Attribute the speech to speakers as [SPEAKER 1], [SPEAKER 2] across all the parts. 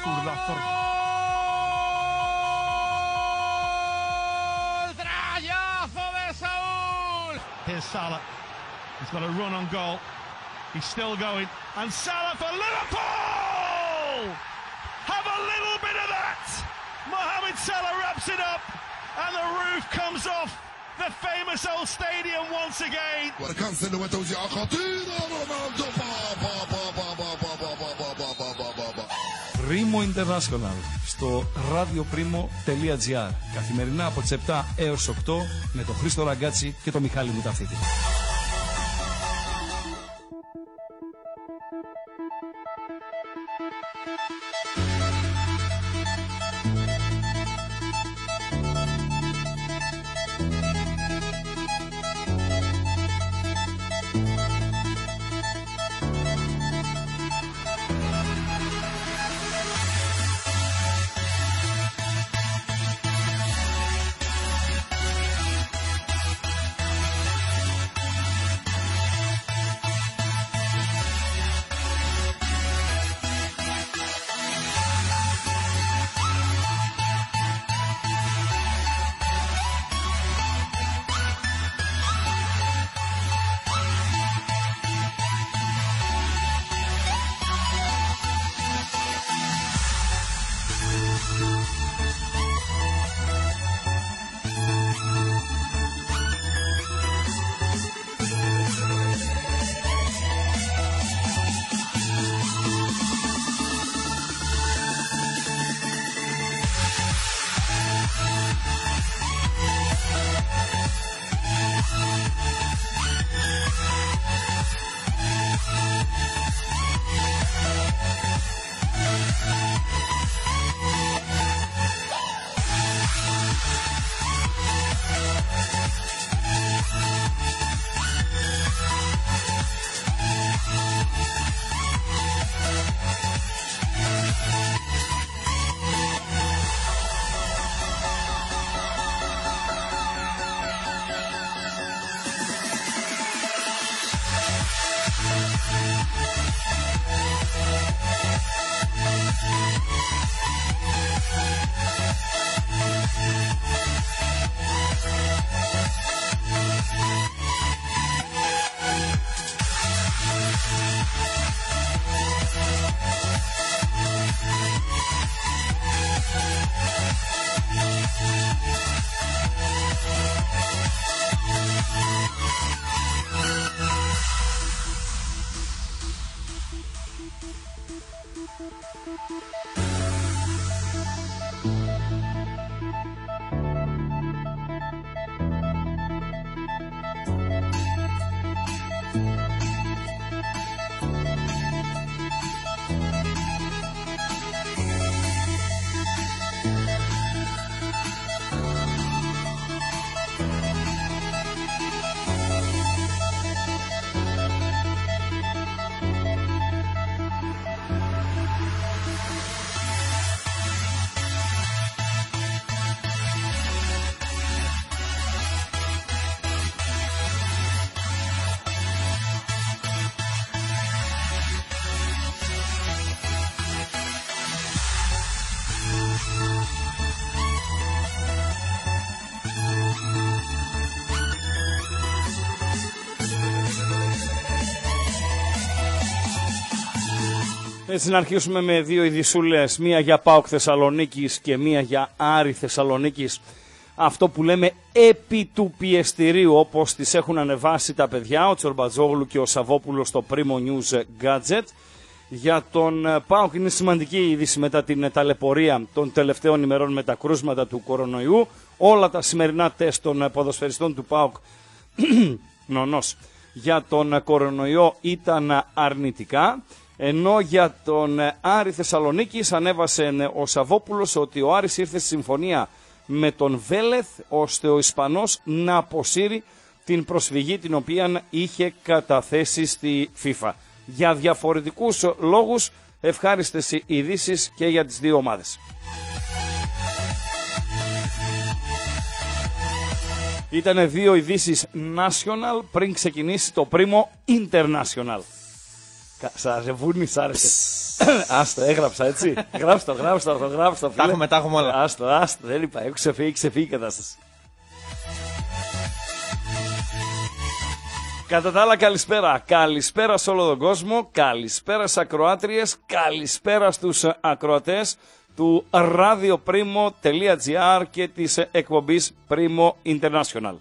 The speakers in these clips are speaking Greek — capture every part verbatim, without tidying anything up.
[SPEAKER 1] Zurdazo.
[SPEAKER 2] Trayazo de Saúl.
[SPEAKER 1] Here's Salah. He's got a run on goal. He's still going. And Salah for Liverpool! Have a little bit of that! Mohamed Salah wraps it up. And the roof comes off the famous old stadium once again.
[SPEAKER 3] Primo International στο radioprimo.gr. Καθημερινά από τις επτά έως οκτώ με τον Χρήστο Ραγκάτσι και τον Μιχάλη Μουταφίτη.
[SPEAKER 4] Έτσι να αρχίσουμε με δύο ειδισούλες, μία για ΠΑΟΚ Θεσσαλονίκης και μία για Άρη Θεσσαλονίκης. Αυτό που λέμε επί του πιεστηρίου, όπως τις έχουν ανεβάσει τα παιδιά, ο Τσορμπατζόγλου και ο Σαββόπουλος στο Primo News Gadget. Για τον ΠΑΟΚ είναι σημαντική η είδηση μετά την ταλαιπωρία των τελευταίων ημερών με τα κρούσματα του κορονοϊού. Όλα τα σημερινά τεστ των ποδοσφαιριστών του ΠΑΟΚ νονός για τον κορονοϊό ήταν αρνητικά. Ενώ για τον Άρη Θεσσαλονίκης ανέβασε ο Σαββόπουλος ότι ο Άρης ήρθε στη συμφωνία με τον Βέλεθ ώστε ο Ισπανός να αποσύρει την προσφυγή την οποία είχε καταθέσει στη FIFA. Για διαφορετικούς λόγους ευχάριστες ειδήσεις και για τις δύο ομάδες. Ήτανε δύο ειδήσεις national πριν ξεκινήσει το Primo International. Σαρεβούνι, σ' άρεσε. Άστο, έγραψα έτσι. Γράψτε το, γράψτε το, γράψτε το.
[SPEAKER 5] Τα έχουμε, τα έχουμε όλα.
[SPEAKER 4] Άστο, άστο, δεν είπα. Έχω ξεφύγει, ξεφύγει η κατάσταση. Κατά τα άλλα, καλησπέρα. Καλησπέρα σε όλο τον κόσμο. Καλησπέρα στις ακροάτριες. Καλησπέρα στους ακροατές του radioprimo.gr και της εκπομπής Primo International.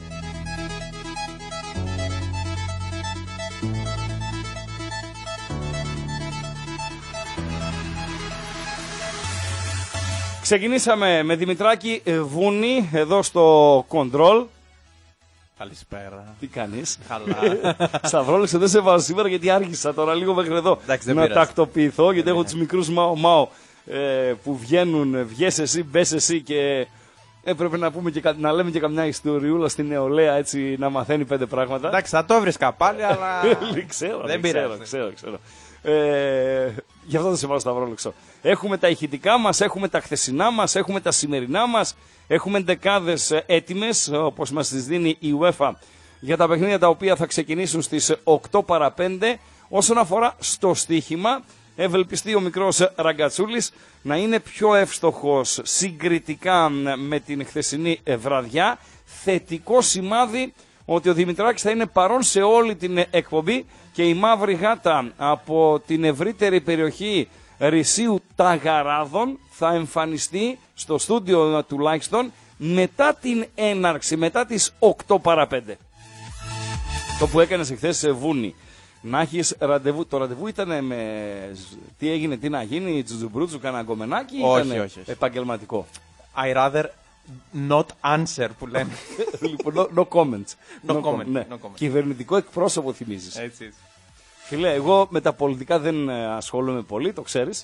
[SPEAKER 4] Ξεκινήσαμε με Δημητράκη Βούνη εδώ στο Control.
[SPEAKER 5] Καλησπέρα.
[SPEAKER 4] Τι κάνεις?
[SPEAKER 5] Καλά.
[SPEAKER 4] Σταυρόλεξε, δεν σε βάζω σήμερα γιατί άργησα τώρα λίγο μέχρι εδώ.
[SPEAKER 5] Εντάξει,
[SPEAKER 4] να
[SPEAKER 5] πειράζει.
[SPEAKER 4] τακτοποιηθώ γιατί έχω τους μικρούς μάω μάω ε, που βγαίνουν, βγες εσύ, μπες εσύ και έπρεπε να, πούμε και, να λέμε και καμιά ιστοριούλα στην νεολαία έτσι να μαθαίνει πέντε πράγματα.
[SPEAKER 5] Εντάξει, θα το βρίσκα πάλι, αλλά.
[SPEAKER 4] ξέρω,
[SPEAKER 5] δεν
[SPEAKER 4] ξέρω,
[SPEAKER 5] πειράζει.
[SPEAKER 4] ξέρω, ξέρω. Ε, γι' αυτό δεν σε βάζω σταυρόλεξο. Έχουμε τα ηχητικά μας, έχουμε τα χθεσινά μας, έχουμε τα σημερινά μας, έχουμε δεκάδες έτοιμες όπως μας τις δίνει η UEFA για τα παιχνίδια τα οποία θα ξεκινήσουν στις οκτώ παρά πέντε. Όσον αφορά στο στοίχημα, ευελπιστεί ο μικρός Ραγκατσούλης να είναι πιο εύστοχος συγκριτικά με την χθεσινή βραδιά. Θετικό σημάδι ότι ο Δημητράκης θα είναι παρόν σε όλη την εκπομπή και η μαύρη γάτα από την ευρύτερη περιοχή Ρησίου Ταγαράδων θα εμφανιστεί στο στούντιο τουλάχιστον μετά την έναρξη, μετά τις οκτώ παρά πέντε. Το που έκανες εχθές σε Βούνη. Να έχεις ραντεβού. Το ραντεβού ήταν με. Τι έγινε, τι να γίνει, τζουτζουμπρούτζου, κανένα γκομενάκι, ή
[SPEAKER 5] Όχι,
[SPEAKER 4] ήταν
[SPEAKER 5] όχι, όχι.
[SPEAKER 4] επαγγελματικό?
[SPEAKER 5] I rather not answer που λένε.
[SPEAKER 4] Λοιπόν, no, no comments.
[SPEAKER 5] No comment,
[SPEAKER 4] Ναι.
[SPEAKER 5] no comment.
[SPEAKER 4] Κυβερνητικό εκπρόσωπο θυμίζεις.
[SPEAKER 5] Έτσι, έτσι.
[SPEAKER 4] Φίλε, εγώ με τα πολιτικά δεν ε, ασχολούμαι πολύ, το ξέρεις.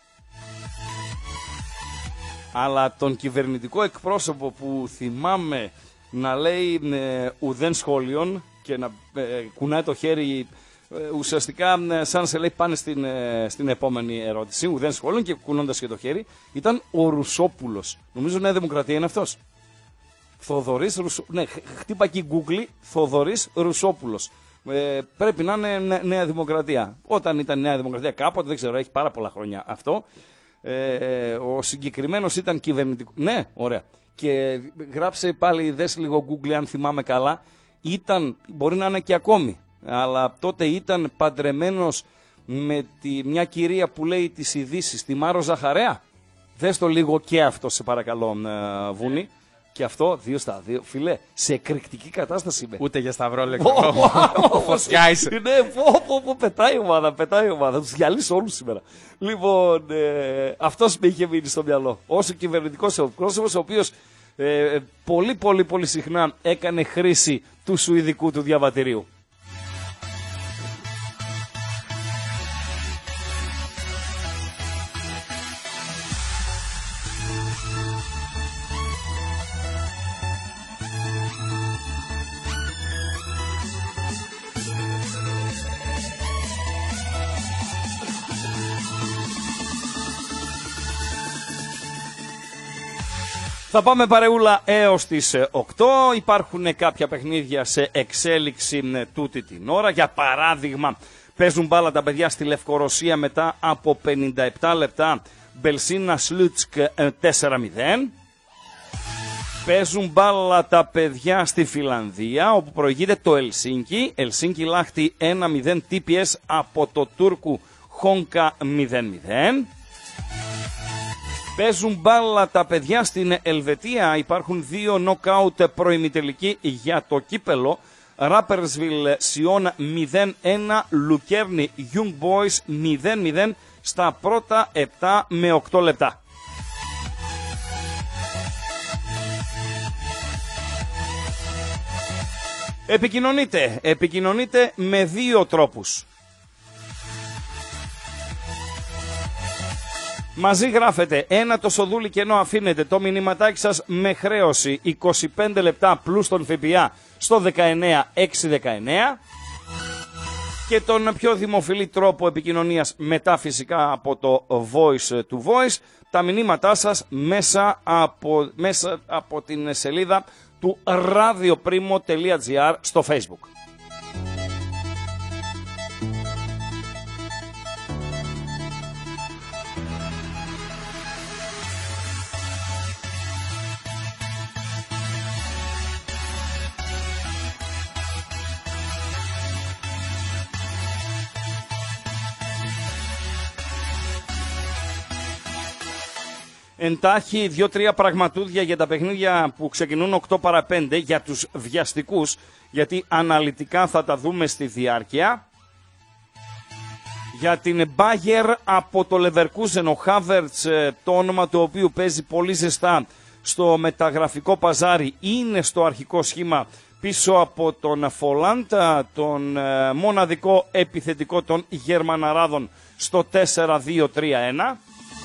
[SPEAKER 4] Αλλά τον κυβερνητικό εκπρόσωπο που θυμάμαι να λέει ε, ουδέν σχόλιον και να ε, κουνάει το χέρι ε, ουσιαστικά ε, σαν σε λέει πάνε στην, ε, στην επόμενη ερώτηση, ουδέν σχόλιον και κουνώντας και το χέρι, ήταν ο Ρουσόπουλος. Νομίζω Νέα Δημοκρατία είναι αυτός. Θοδωρής Ρουσόπουλος. Ναι, χτύπα εκεί Google, Θοδωρής Ρουσόπουλος. Ε, πρέπει να είναι νε- Νέα Δημοκρατία. Όταν ήταν Νέα Δημοκρατία κάποτε, δεν ξέρω, έχει πάρα πολλά χρόνια αυτό. Ε, ο συγκεκριμένος ήταν κυβερνητικό. Ναι, ωραία. Και γράψε πάλι, δες λίγο Google αν θυμάμαι καλά. Ήταν, μπορεί να είναι και ακόμη, αλλά τότε ήταν παντρεμένος με τη, μια κυρία που λέει τις ειδήσεις, τη Μάρο Ζαχαρέα. Δες το λίγο και αυτό σε παρακαλώ, ε, Βούνη. Και αυτό, δύο στα δύο. Φιλέ, σε εκρηκτική κατάσταση είμαι.
[SPEAKER 5] Ούτε για σταυρόλεξο. Φωτιά είσαι.
[SPEAKER 4] Ναι, πω, πω, πω, πετάει η ομάδα, πετάει η ομάδα. Θα τους διαλύσω όλους σήμερα. Λοιπόν, ε, αυτός με είχε μείνει στο μυαλό. Ως κυβερνητικός εκπρόσωπος, ο οποίος ε, πολύ, πολύ, πολύ συχνά έκανε χρήση του σουηδικού του διαβατηρίου. Θα πάμε παρεούλα έως τις οκτώ. Υπάρχουν κάποια παιχνίδια σε εξέλιξη τούτη την ώρα. Για παράδειγμα, παίζουν μπάλα τα παιδιά στη Λευκορωσία μετά από πενήντα επτά λεπτά. Μπελσίνα Σλούτσκ τέσσερα μηδέν. Παίζουν μπάλα τα παιδιά στη Φιλανδία, όπου προηγείται το Ελσίνκι. Ελσίνκι λάχτη ένα μηδέν τι πι ες από το Τούρκου Χόνκα μηδέν μηδέν. Παίζουν μπάλα τα παιδιά στην Ελβετία. Υπάρχουν δύο νοκάουτ προημιτελικοί για το κύπελο. Ράπερσβιλ Σιόν μηδέν ένα, Λουκέρνη Young Boys μηδέν μηδέν στα πρώτα επτά με οκτώ λεπτά. Επικοινωνείτε, επικοινωνείτε με δύο τρόπους. Μαζί γράφετε ένα το σοδούλι και ενώ αφήνετε το μηνυματάκι σας με χρέωση είκοσι πέντε λεπτά πλούς τον ΦΠΑ στο δεκαεννέα εξακόσια δεκαεννέα και τον πιο δημοφιλή τρόπο επικοινωνίας μετά φυσικά από το voice to voice, τα μηνύματά σας μέσα από, μέσα από την σελίδα του radioprimo.gr στο Facebook. Εντάχει δύο-τρία πραγματούδια για τα παιχνίδια που ξεκινούν οκτώ παρά πέντε για τους βιαστικούς, γιατί αναλυτικά θα τα δούμε στη διάρκεια. Για την Bayer από το Leverkusen, ο Havertz, το όνομα του οποίου παίζει πολύ ζεστά στο μεταγραφικό παζάρι, είναι στο αρχικό σχήμα πίσω από τον Φολάντα, τον μοναδικό επιθετικό των Γερμαναράδων στο τέσσερα δύο τρία ένα.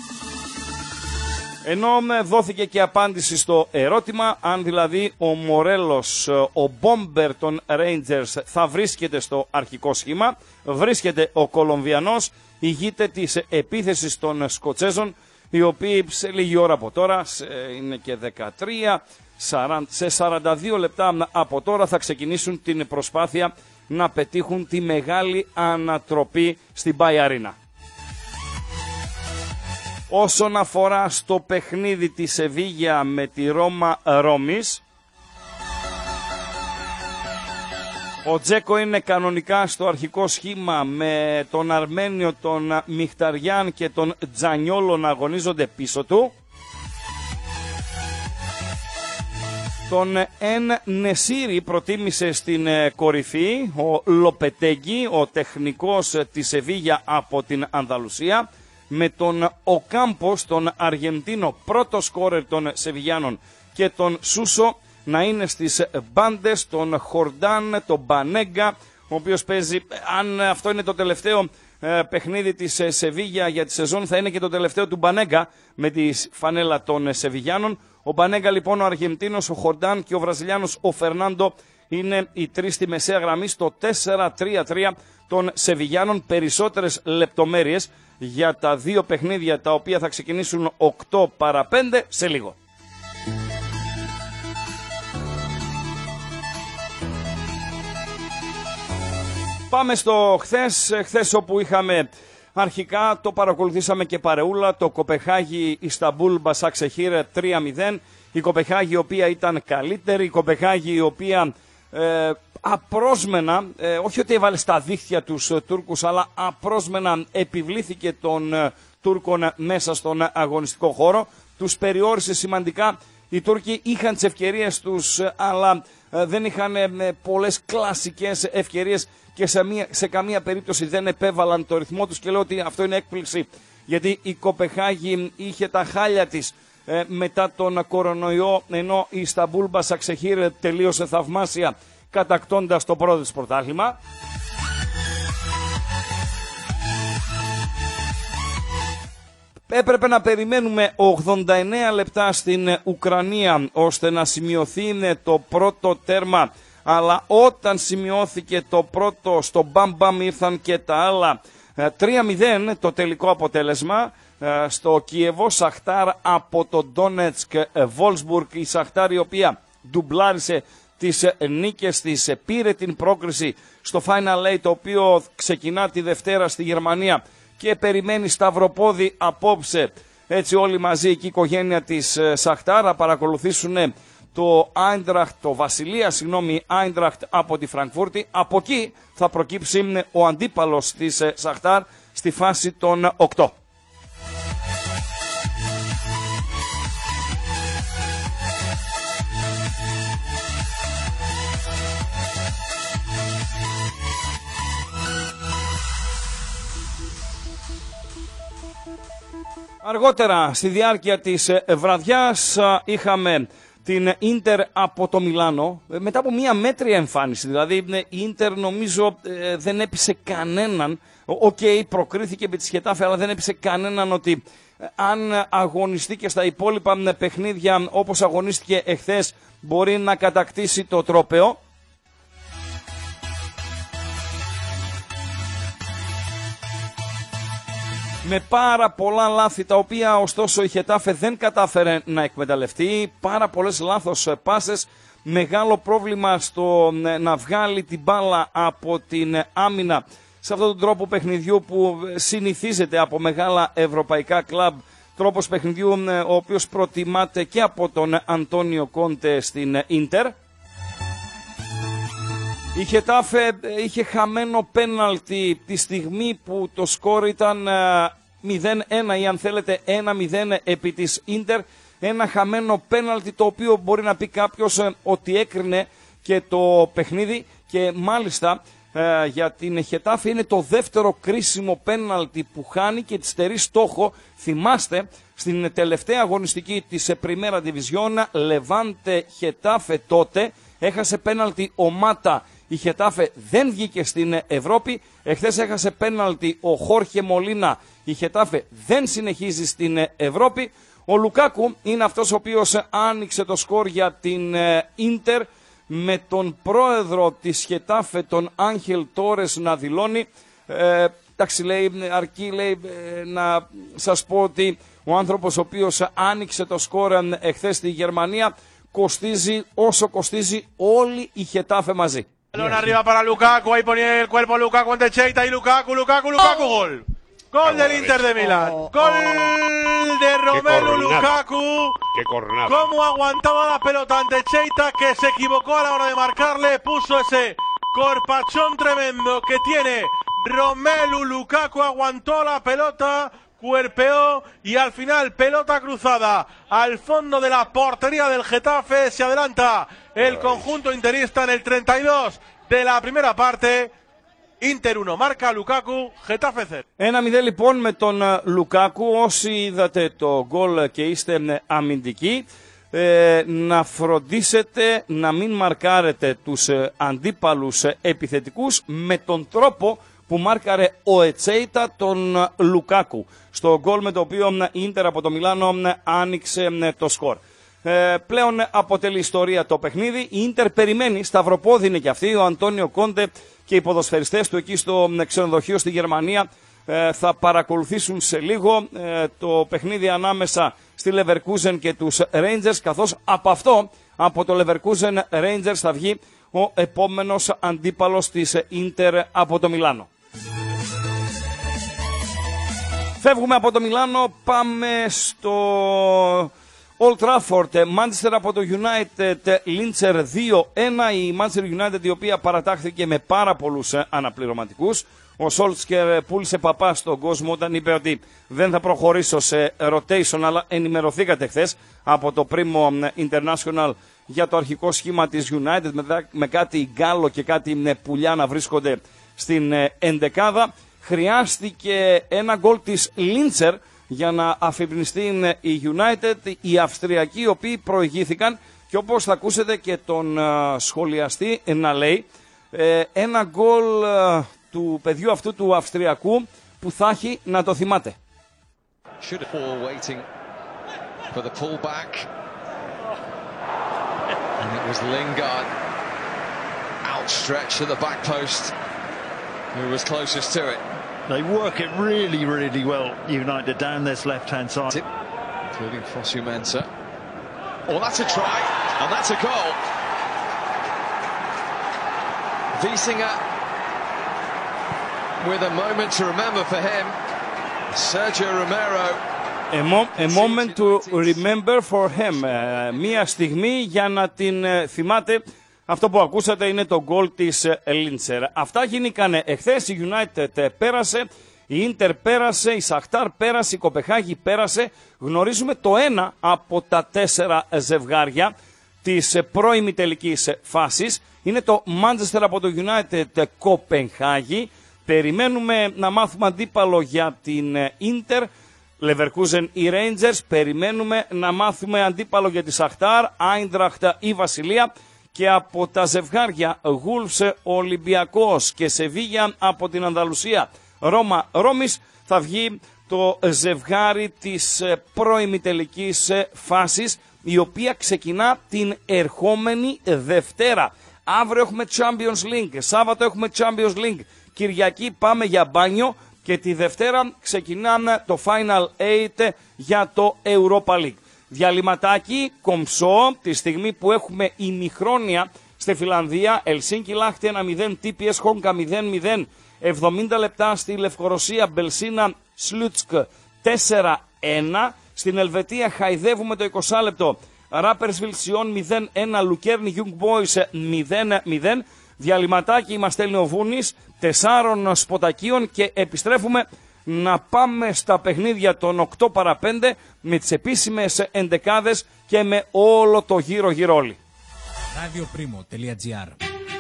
[SPEAKER 4] Ενώ δόθηκε και απάντηση στο ερώτημα αν δηλαδή ο Μορέλος, ο Μπόμπερ των Rangers, θα βρίσκεται στο αρχικό σχήμα. Βρίσκεται ο Κολομβιανός, ηγείται της επίθεσης των Σκοτσέζων, οι οποίοι σε λίγη ώρα από τώρα, είναι και δεκατρία, σε σαράντα δύο λεπτά από τώρα θα ξεκινήσουν την προσπάθεια να πετύχουν τη μεγάλη ανατροπή στην Μπαϊαρίνα. Όσον αφορά στο παιχνίδι της Σεβίγια με τη Ρώμα Ρώμης, ο Τζέκο είναι κανονικά στο αρχικό σχήμα με τον Αρμένιο, τον Μιχταριάν και τον Τζανιόλο να αγωνίζονται πίσω του. Τον Εν Νεσίρι προτίμησε στην κορυφή ο Λοπετέγκη, ο τεχνικός της Σεβίγια από την Ανδαλουσία, με τον Οκάμπος, τον Αργεντίνο πρώτο σκόρερ των Σεβιγιάνων, και τον Σούσο να είναι στις μπάντες, τον Χορντάν, τον Μπανέγκα, ο οποίος παίζει, αν αυτό είναι το τελευταίο ε, παιχνίδι της Σεβίγια για τη σεζόν, θα είναι και το τελευταίο του Μπανέγκα με τη φανέλα των Σεβιγιάνων. Ο Μπανέγκα λοιπόν, ο Αργεντίνος, ο Χορντάν και ο Βραζιλιάνος ο Φερνάντο είναι οι τρεις στη μεσαία γραμμή στο τέσσερα τρία τρία των Σεβιγιάνων. Περισσότερες λεπτομέρειες για τα δύο παιχνίδια τα οποία θα ξεκινήσουν οκτώ παρά πέντε σε λίγο. Πάμε στο χθες, χθες όπου είχαμε αρχικά, το παρακολουθήσαμε και παρεούλα, το Κοπεχάγι Ισταμπούλ Μπασαξεχήρ τρία μηδέν. Η Κοπεχάγι η οποία ήταν καλύτερη, η Κοπεχάγι η οποία ε, απρόσμενα, ε, όχι ότι έβαλε στα δίχτυα τους ε, Τούρκους, αλλά απρόσμενα επιβλήθηκε των ε, Τούρκων μέσα στον αγωνιστικό χώρο. Τους περιόρισε σημαντικά. Οι Τούρκοι είχαν τις ευκαιρίες τους, ε, αλλά ε, δεν είχαν ε, πολλές κλασικές ευκαιρίες και σε, μία, σε καμία περίπτωση δεν επέβαλαν το ρυθμό τους, και λέω ότι αυτό είναι έκπληξη, γιατί η Κοπεχάγη είχε τα χάλια της ε, μετά τον κορονοϊό, ενώ η Ισταμπούλ Μπασαξεχήρ τελείωσε θαυμάσια κατακτώντας το πρώτο της πρωτάθλημα. Έπρεπε να περιμένουμε ογδόντα εννέα λεπτά στην Ουκρανία ώστε να σημειωθεί το πρώτο τέρμα, αλλά όταν σημειώθηκε το πρώτο, στο μπαμ μπαμ ήρθαν και τα άλλα. τρία μηδέν το τελικό αποτέλεσμα στο Κίεβο. Σαχτάρ από το Ντόνετσκ Βόλσμπουργκ, η Σαχτάρ η οποία ντουμπλάρισε τις νίκες της, πήρε την πρόκριση στο Final Eight, το οποίο ξεκινά τη Δευτέρα στη Γερμανία και περιμένει σταυροπόδι απόψε. Έτσι όλοι μαζί η οικογένεια της Σαχτάρ να παρακολουθήσουν το Άιντραχτ, το Βασιλεία, συγγνώμη, Άιντραχτ από τη Φραγκφούρτη. Από εκεί θα προκύψει ο αντίπαλος της Σαχτάρ στη φάση των οκτώ. Αργότερα στη διάρκεια της βραδιάς είχαμε την Ίντερ από το Μιλάνο, μετά από μια μέτρια εμφάνιση. Δηλαδή η Ίντερ νομίζω δεν έπεισε κανέναν. Οκ, okay, προκρίθηκε με τη Χετάφε, αλλά δεν έπεισε κανέναν ότι αν αγωνιστεί και στα υπόλοιπα παιχνίδια όπως αγωνίστηκε εχθές μπορεί να κατακτήσει το τρόπαιο. Με πάρα πολλά λάθη, τα οποία ωστόσο η Χετάφε δεν κατάφερε να εκμεταλλευτεί. Πάρα πολλές λάθος πάσες, μεγάλο πρόβλημα στο να βγάλει την μπάλα από την άμυνα σε αυτόν τον τρόπο παιχνιδιού που συνηθίζεται από μεγάλα ευρωπαϊκά κλαμπ. Τρόπος παιχνιδιού ο οποίος προτιμάται και από τον Αντώνιο Κόντε στην Ίντερ. Η Χετάφε είχε χαμένο πέναλτι τη στιγμή που το σκορ ήταν μηδέν ένα ή αν θέλετε ένα μηδέν επί της Ίντερ. Ένα χαμένο πέναλτι το οποίο μπορεί να πει κάποιος ε, ότι έκρινε και το παιχνίδι και μάλιστα ε, για την Χετάφε είναι το δεύτερο κρίσιμο πέναλτι που χάνει και τη στερεί στόχο. Θυμάστε στην τελευταία αγωνιστική της Πριμέρα Διβιζιόν Λεβάντε Χετάφε τότε έχασε πέναλτι ο Μάτα. Η Χετάφε δεν βγήκε στην Ευρώπη. Εχθές έχασε πέναλτι ο Χόρχε Μολίνα. Η Χετάφε δεν συνεχίζει στην Ευρώπη. Ο Λουκάκου είναι αυτός ο οποίος άνοιξε το σκορ για την Ίντερ με τον πρόεδρο της Χετάφε, τον Άγχελ Τόρες, να δηλώνει. Ε, εντάξει, λέει, αρκεί λέει, να σας πω ότι ο άνθρωπος ο οποίος άνοιξε το σκορ εχθές στη Γερμανία κοστίζει όσο κοστίζει όλη η Χετάφε μαζί.
[SPEAKER 2] Balón arriba para Lukaku, ahí ponía el cuerpo Lukaku ante Cheita y Lukaku, Lukaku, Lukaku, gol. Gol del Inter de Milán. Gol de Romelu Lukaku.
[SPEAKER 6] Qué cornada.
[SPEAKER 2] Cómo aguantaba la pelota ante Cheita, que se equivocó a la hora de marcarle, puso ese corpachón tremendo que tiene Romelu Lukaku, aguantó la pelota, cuerpeó y al final pelota cruzada al fondo de la portería del Getafe. Se adelanta el conjunto interista en el treinta y dos de la primera parte. Ίντερ uno, marca Lukaku, Getafe cero.
[SPEAKER 4] ένα μηδέν λοιπόν με τον Λουκάκου. Όσοι είδατε το γκολ και είστε αμυντικοί, ε, να φροντίσετε να μην μαρκάρετε τους αντίπαλους επιθετικούς με τον τρόπο που μάρκαρε ο Ετσέιτα τον Λουκάκου στο γκολ με το οποίο η Ίντερ από το Μιλάνο άνοιξε το σκορ. Ε, πλέον αποτελεί ιστορία το παιχνίδι. Η Ίντερ περιμένει, σταυροπόδι είναι και αυτή, ο Αντώνιο Κόντε και οι ποδοσφαιριστές του εκεί στο ξενοδοχείο στη Γερμανία ε, θα παρακολουθήσουν σε λίγο ε, το παιχνίδι ανάμεσα στη Leverkusen και τους Rangers, καθώς από αυτό, από το Leverkusen Rangers θα βγει ο επόμενος αντίπαλος της Ίντερ από το Μιλάνο. Φεύγουμε από το Μιλάνο, πάμε στο Old Trafford, Manchester από το United, Linzer δύο ένα, η Manchester United η οποία παρατάχθηκε με πάρα πολλούς αναπληρωματικούς. Ο Solskjaer πούλησε παπά στον κόσμο όταν είπε ότι δεν θα προχωρήσω σε rotation, αλλά ενημερωθήκατε χθες από το Primo International για το αρχικό σχήμα της United με, με κάτι γκάλο και κάτι πουλιά να βρίσκονται στην ενδεκάδα. Χρειάστηκε ένα γκολ της Linzer για να αφυπνιστεί η United, οι Αυστριακοί οι οποίοι προηγήθηκαν και όπως θα ακούσετε και τον uh, σχολιαστή να λέει ε, ένα γκολ uh, του παιδιού αυτού του Αυστριακού που θα έχει να το θυμάται.
[SPEAKER 7] They work it really, really well, United, down this left-hand side.
[SPEAKER 8] Including Fosu Mensah. Oh, that's a try, and that's a goal. Wiesinger with a moment to remember for him. Sergio Romero.
[SPEAKER 4] A, mo- a moment to remember for him. Uh, μία στιγμή για να την uh, θυμάται. Αυτό που ακούσατε είναι το γκολ της Linzer. Αυτά γίνηκαν εχθές. Η United πέρασε, η Inter πέρασε, η Σαχτάρ πέρασε, η Κοπεχάγη πέρασε. Γνωρίζουμε το ένα από τα τέσσερα ζευγάρια της πρώιμη τελικής φάσης. Είναι το Manchester από το United Κοπεχάγη. Περιμένουμε να μάθουμε αντίπαλο για την Inter. Leverkusen ή Rangers. Περιμένουμε να μάθουμε αντίπαλο για τη Σαχτάρ, Eintracht ή Βασιλεία. Και από τα ζευγάρια Wolves Ολυμπιακός και Σεβίγια από την Ανδαλουσία Ρώμα Ρώμης θα βγει το ζευγάρι της προημιτελικής φάσης, η οποία ξεκινά την ερχόμενη Δευτέρα. Αύριο έχουμε Champions League, Σάββατο έχουμε Champions League, Κυριακή πάμε για μπάνιο και τη Δευτέρα ξεκινάμε το Final Eight για το Europa League. Διαλυματάκι κομψό τη στιγμή που έχουμε ημιχρόνια στη Φιλανδία, Ελσίνκι Λάχτη ένα μηδέν, τι πι ες Χόγκα μηδέν μηδέν, εβδομήντα λεπτά στη Λευκορωσία, Μπελσίνα Σλούτσκ τέσσερα ένα, στην Ελβετία χαϊδεύουμε το είκοσι λεπτό, Ράπερσβιλ Σιόν μηδέν ένα, Λουκέρνι Young Boys μηδέν μηδέν, διαλυματάκι μας στέλνει ο Βούνης τεσσάρων σποτακίων και επιστρέφουμε να πάμε στα παιχνίδια των οκτώ παρά πέντε με τις επίσημες εντεκάδες και με όλο το γύρο γύρω όλοι.
[SPEAKER 6] radioprimo.gr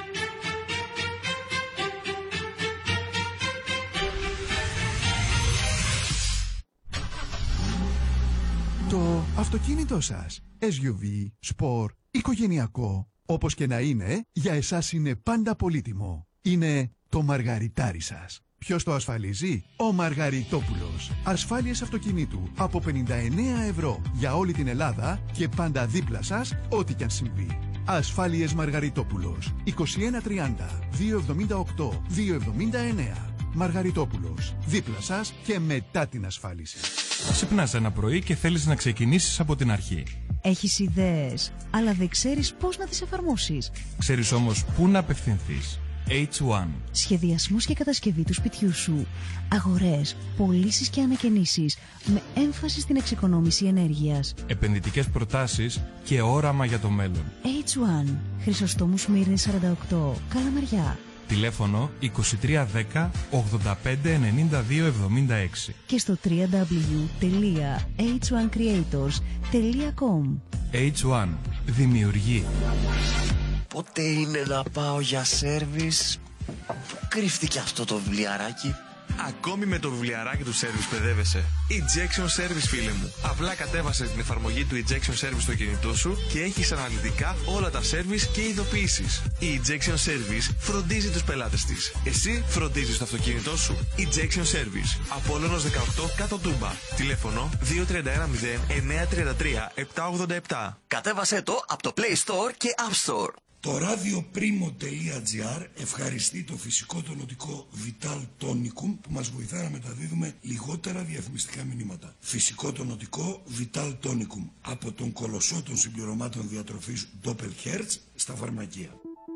[SPEAKER 9] Το αυτοκίνητό σας, ες γιου βι, σπορ, οικογενειακό, όπως και να είναι, για εσάς είναι πάντα πολύτιμο. Είναι το μαργαριτάρι σας. Ποιος το ασφαλίζει? Ο Μαργαριτόπουλος. Ασφάλειες αυτοκινήτου από πενήντα εννέα ευρώ για όλη την Ελλάδα και πάντα δίπλα σας, ό,τι κι αν συμβεί. Ασφάλειες Μαργαριτόπουλος. είκοσι ένα τριάντα διακόσια εβδομήντα οκτώ διακόσια εβδομήντα εννέα. Μαργαριτόπουλος. Δίπλα σας και μετά την ασφάλιση.
[SPEAKER 10] Ξυπνάς ένα πρωί και θέλεις να ξεκινήσεις από την αρχή.
[SPEAKER 11] Έχεις ιδέες, αλλά δεν ξέρεις πώς να τις εφαρμόσεις.
[SPEAKER 10] Ξέρεις όμως πού να απευθυνθείς. έιτς ουάν.
[SPEAKER 11] Σχεδιασμός και κατασκευή του σπιτιού σου. Αγορές, πωλήσεις και ανακαινήσεις με έμφαση στην εξοικονόμηση ενέργειας.
[SPEAKER 10] Επενδυτικές προτάσεις και όραμα για το μέλλον.
[SPEAKER 11] έιτς ουάν. Χρυσοστόμου Σμύρνης σαράντα οκτώ. Καλαμαριά.
[SPEAKER 10] Τηλέφωνο είκοσι τρία δέκα ογδόντα πέντε ενενήντα δύο εβδομήντα έξι.
[SPEAKER 11] Και στο double-u double-u double-u τελεία έιτς ουάν creators τελεία κομ.
[SPEAKER 10] έιτς ουάν. Δημιουργεί.
[SPEAKER 12] Πότε είναι να πάω για σέρβις? Πού κρύφτηκε αυτό το βιβλιαράκι?
[SPEAKER 13] Ακόμη με το βιβλιαράκι του Service παιδεύεσαι. Ejection Service, φίλε μου. Απλά κατέβασε την εφαρμογή του Ejection Service στο κινητό σου και έχεις αναλυτικά όλα τα service και ειδοποιήσεις. Η Ejection Service φροντίζει τους πελάτες της. Εσύ φροντίζεις το αυτοκίνητό σου. Ejection Service. Απόλλωνος δεκαοκτώ κάτω Τούμπα. Τηλέφωνο δύο τρία ένα μηδέν εννιά τρία τρία επτά ογδόντα επτά.
[SPEAKER 12] Κατέβασε το από το Play Store και App Store.
[SPEAKER 14] Το radioprimo.gr ευχαριστεί το φυσικό τονωτικό Vital Tonicum που μας βοηθά να μεταδίδουμε λιγότερα διαφημιστικά μηνύματα. Φυσικό τονωτικό Vital Tonicum από τον κολοσσό των συμπληρωμάτων διατροφής Doppelherz στα φαρμακεία.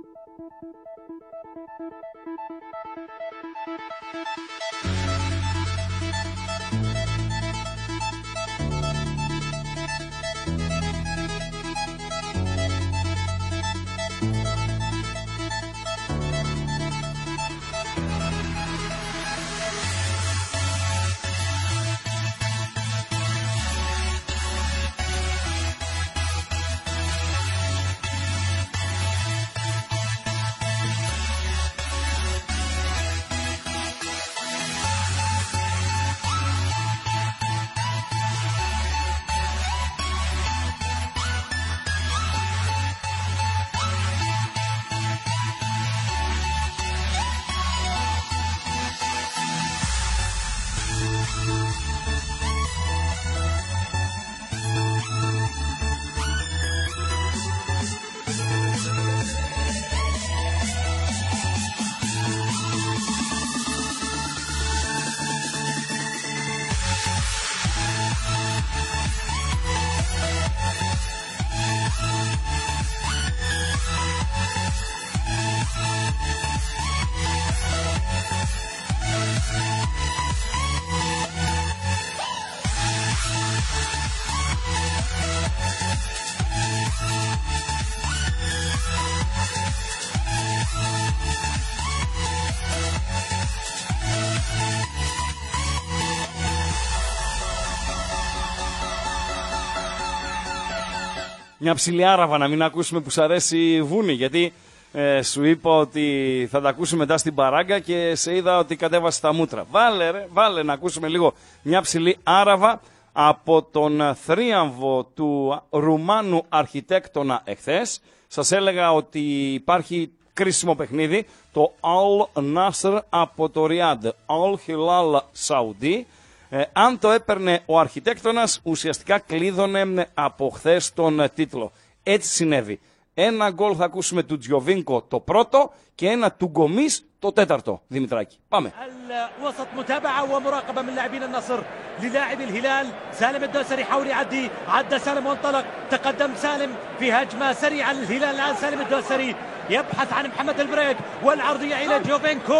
[SPEAKER 4] Μια ψηλή άραβα να μην ακούσουμε που σ' αρέσει βούνη, γιατί ε, σου είπα ότι θα τα ακούσουμε μετά στην παράγκα και σε είδα ότι κατέβασε τα μούτρα. Βάλε ρε, βάλε να ακούσουμε λίγο μια ψηλή άραβα από τον θρίαμβο του Ρουμάνου αρχιτέκτονα εχθές. Σας έλεγα ότι υπάρχει κρίσιμο παιχνίδι, το Al Nasr από το Ριάντ, Al Hilal Saudi. Ε, αν το έπαιρνε ο αρχιτέκτονας, ουσιαστικά κλείδωνε από χθες τον τίτλο. Έτσι συνέβη. Ένα γκολ θα ακούσουμε του Τζιοβίνκο το πρώτο και ένα του Γκομής το τέταρτο. Δημητράκη, πάμε.
[SPEAKER 15] وسط متابعة ومراقبة من لاعبين النصر للاعب الهلال. سالم الدوسري يحاول يعدي، عدى سالم وانطلق، تقدم سالم في هجمة سريعة للهلال. الآن سالم الدوسري يبحث عن محمد البريد والعرضية إلى جوفينكو.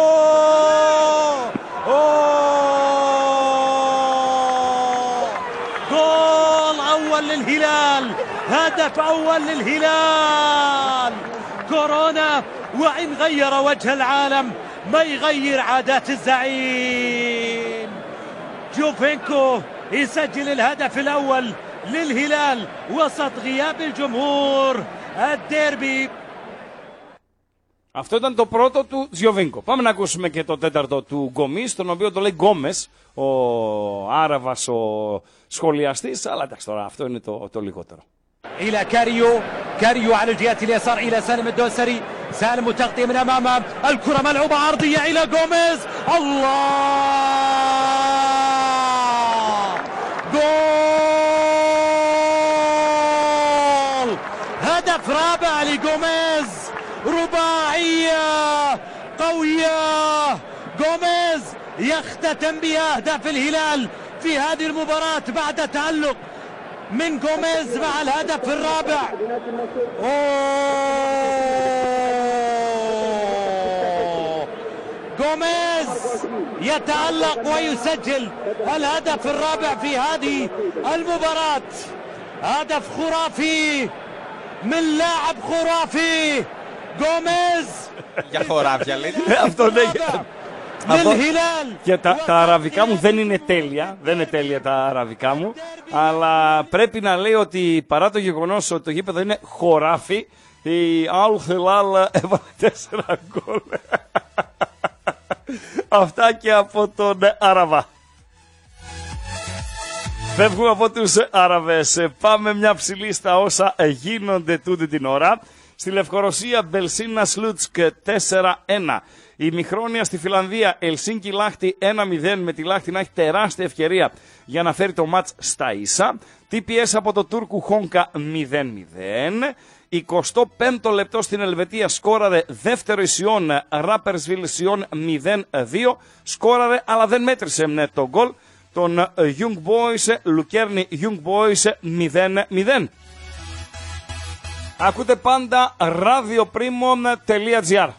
[SPEAKER 15] جول أول للهلال، هدف أول للهلال. كورونا وإن غير وجه العالم ما يغير عادات الزعيم. جوفينكو يسجل الهدف الأول للهلال وسط غياب الجمهور. الديربي.
[SPEAKER 4] Αυτό ήταν το πρώτο του Τζιοβίνκο. Πάμε να ακούσουμε και το τέταρτο του Γκομής, τον οποίο το λέει Γκόμες, ο Άραβας, ο σχολιαστής, αλλά εντάξει τώρα αυτό είναι το, το λιγότερο.
[SPEAKER 15] إلى كاريو كاريو على الجهة اليسار إلى سالم الدوسري سالم وتغطية من أمامه الكرة ملعوبة عرضية إلى غوميز الله جول هدف رابع لغوميز رباعية قوية غوميز يختتم بأهداف الهلال في هذه المباراة بعد تألق من غوميز مع الهدف الرابع. أوه. غوميز يتألق ويسجل الهدف الرابع في هذه المباراة. هدف خرافي من لاعب خرافي غوميز.
[SPEAKER 5] Για χωράφια λέει.
[SPEAKER 4] Αυτό λέει. Και τα, τα αραβικά μου δεν είναι τέλεια, δεν είναι τέλεια τα αραβικά μου, αλλά πρέπει να λέει ότι παρά το γεγονός ότι το γήπεδο είναι χωράφι, η Αλ Χιλάλ έβαλε τέσσερα γκολ. Αυτά και από τον Αραβά. Φεύγουμε από τους Αραβές, πάμε μια ψηλή στα όσα γίνονται τούτη την ώρα. Στη Λευκορωσία, Μπελσίνα Σλούτσκ τέσσερα ένα. Η Μιχρόνια στη Φιλανδία, Ελσίνκι Λάχτη ένα μηδέν, με τη Λάχτη να έχει τεράστια ευκαιρία για να φέρει το μάτς στα ίσα. τι πι ες από το Τούρκου Χόνκα μηδέν μηδέν. εικοστό πέμπτο λεπτό στην Ελβετία σκόραρε δεύτερο η Σιόν, Ράπερσβιλ Σιόν μηδέν δύο. Σκόραρε αλλά δεν μέτρησε το γκολ των Young Boys, Λουκέρνη Young Boys μηδέν μηδέν. Ακούτε πάντα radioprimo τελεία gr.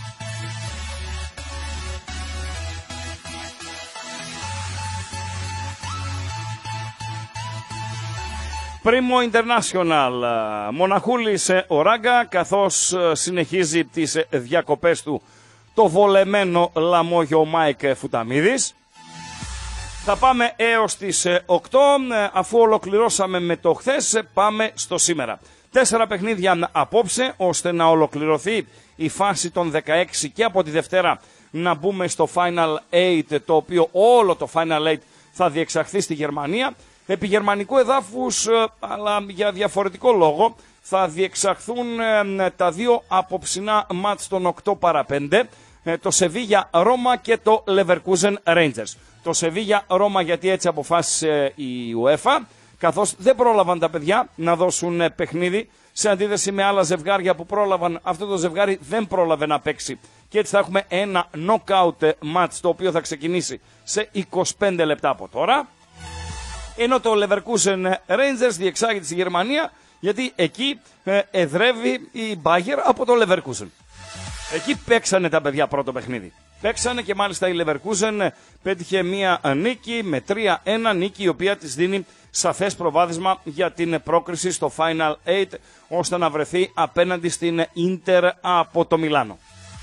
[SPEAKER 4] Πρίμο International, Μοναχούλης ο Ράγκα, καθώς συνεχίζει τις διακοπές του το βολεμένο λαμόγιο Μάικ Φουταμίδης. Θα πάμε έως τις οκτώ, αφού ολοκληρώσαμε με το χθες, πάμε στο σήμερα. Τέσσερα παιχνίδια απόψε, ώστε να ολοκληρωθεί η φάση των δεκαέξι και από τη Δευτέρα να μπούμε στο Final οκτώ, το οποίο όλο το Final οκτώ θα διεξαχθεί στη Γερμανία. Επί γερμανικού εδάφους, αλλά για διαφορετικό λόγο, θα διεξαχθούν τα δύο απόψινά μάτς των οκτώ παρά πέντε, το Σεβίγια Ρώμα και το Leverkusen Rangers. Το Σεβίγια Ρώμα γιατί έτσι αποφάσισε η UEFA, καθώς δεν πρόλαβαν τα παιδιά να δώσουν παιχνίδι, σε αντίθεση με άλλα ζευγάρια που πρόλαβαν. Αυτό το ζευγάρι δεν πρόλαβε να παίξει. Και έτσι θα έχουμε ένα knockout match, το οποίο θα ξεκινήσει σε είκοσι πέντε λεπτά από τώρα. Ενώ το Leverkusen Rangers διεξάγεται στη Γερμανία, γιατί εκεί ε, εδρεύει η Bayer από το Leverkusen. Εκεί παίξανε τα παιδιά πρώτο παιχνίδι. Παίξανε και μάλιστα η Leverkusen πέτυχε μία νίκη με τρία ένα, νίκη η οποία της δίνει σαφές προβάδισμα για την πρόκριση στο Final οκτώ, ώστε να βρεθεί απέναντι στην Ίντερ από το Μιλάνο.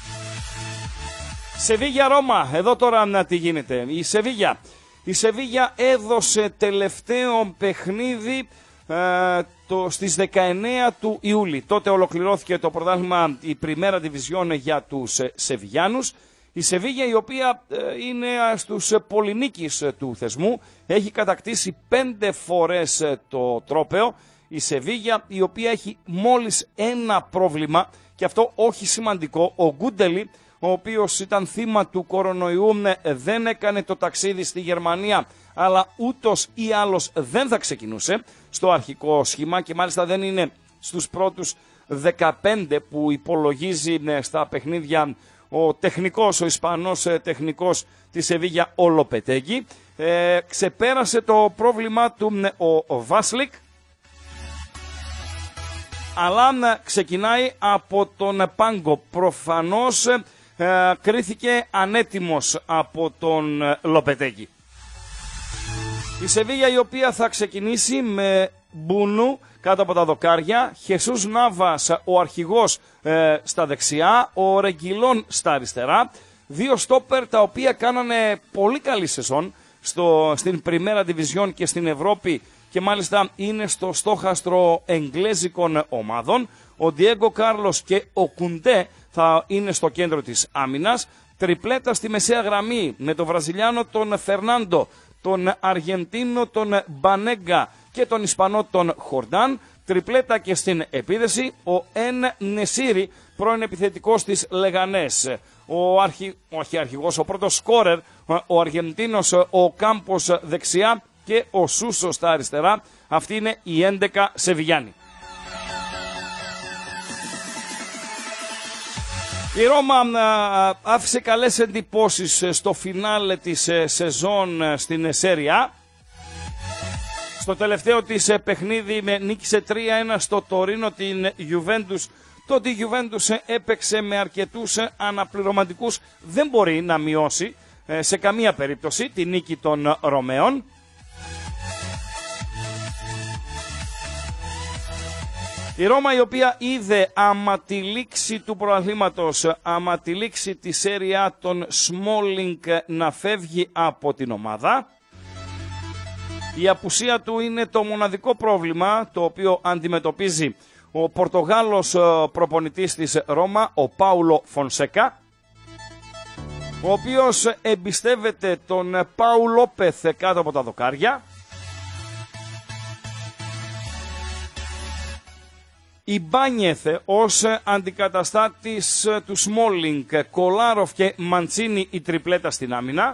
[SPEAKER 4] Σεβίγια Ρώμα, εδώ τώρα να τι γίνεται. Η Σεβίγια, η Σεβίγια έδωσε τελευταίο παιχνίδι ε, το, στις δεκαεννέα του Ιούλη. Τότε ολοκληρώθηκε το πρωτάθλημα, η Πριμέρα Διβιζιόν για τους ε, Σεβιγιάνους. Η Σεβίγια, η οποία ε, είναι στους ε, πολυνίκης ε, του θεσμού, έχει κατακτήσει πέντε φορές ε, το τρόπαιο. Η Σεβίγια, η οποία έχει μόλις ένα πρόβλημα, και αυτό όχι σημαντικό, ο Γκούντελι, ο οποίος ήταν θύμα του κορονοϊού, δεν έκανε το ταξίδι στη Γερμανία, αλλά ούτως ή άλλως δεν θα ξεκινούσε στο αρχικό σχήμα και μάλιστα δεν είναι στους πρώτους δεκαπέντε που υπολογίζει στα παιχνίδια ο τεχνικός, ο Ισπανός τεχνικός της Σεβίγια, ο Λοπετέγκη. Ε, ξεπέρασε το πρόβλημά του ο, ο Βάσλικ, αλλά ξεκινάει από τον πάγκο. Προφανώς ε, κρίθηκε ανέτοιμος από τον Λοπετέγκη. Η Σεβίγια, η οποία θα ξεκινήσει με Μπούνου κάτω από τα δοκάρια, Χεσούς Νάβας ο αρχηγός ε, στα δεξιά, ο Ρεγκιλόν στα αριστερά, δύο στόπερ τα οποία κάνανε πολύ καλή σεζόν στο, στην Πριμέρα Division και στην Ευρώπη και μάλιστα είναι στο στόχαστρο εγγλέζικων ομάδων. Ο Ντιέγκο Κάρλος και ο Κουντέ θα είναι στο κέντρο της άμυνας. Τριπλέτα στη μεσαία γραμμή με τον Βραζιλιάνο τον Φερνάντο, τον Αργεντίνο τον Μπανέγκα και τον Ισπανό τον Χορντάν. Τριπλέτα και στην επίδεση ο Εν Νεσίρι, πρώην επιθετικός της Λεγανές. Ο, αρχι... όχι αρχηγός, ο πρώτος σκόρερ, ο Αργεντίνος ο Κάμπος δεξιά και ο Σούσο στα αριστερά. Αυτή είναι η έντεκα Σεβιγιάννη. Η Ρώμα άφησε καλές εντυπώσεις στο φινάλε της σεζόν στην Σέρια. Στο τελευταίο της παιχνίδι με νίκησε τρία ένα στο Τωρίνο την Juventus. Τότε η Juventus έπαιξε με αρκετούς αναπληρωματικούς. Δεν μπορεί να μειώσει σε καμία περίπτωση τη νίκη των Ρωμαίων. Η Ρώμα, η οποία είδε άμα τη λήξη του προαθλήματος, άμα τη λήξη της Σέρια των Smalling να φεύγει από την ομάδα. Η απουσία του είναι το μοναδικό πρόβλημα το οποίο αντιμετωπίζει ο Πορτογάλος προπονητής της Ρώμα, ο Πάουλο Φονσέκα, ο οποίος εμπιστεύεται τον Πάου Λόπεθ κάτω από τα δοκάρια. Η Μπάνιεθ ως αντικαταστάτης του Σμόλινγκ, Κολάροφ και Μαντσίνι η τριπλέτα στην άμυνα.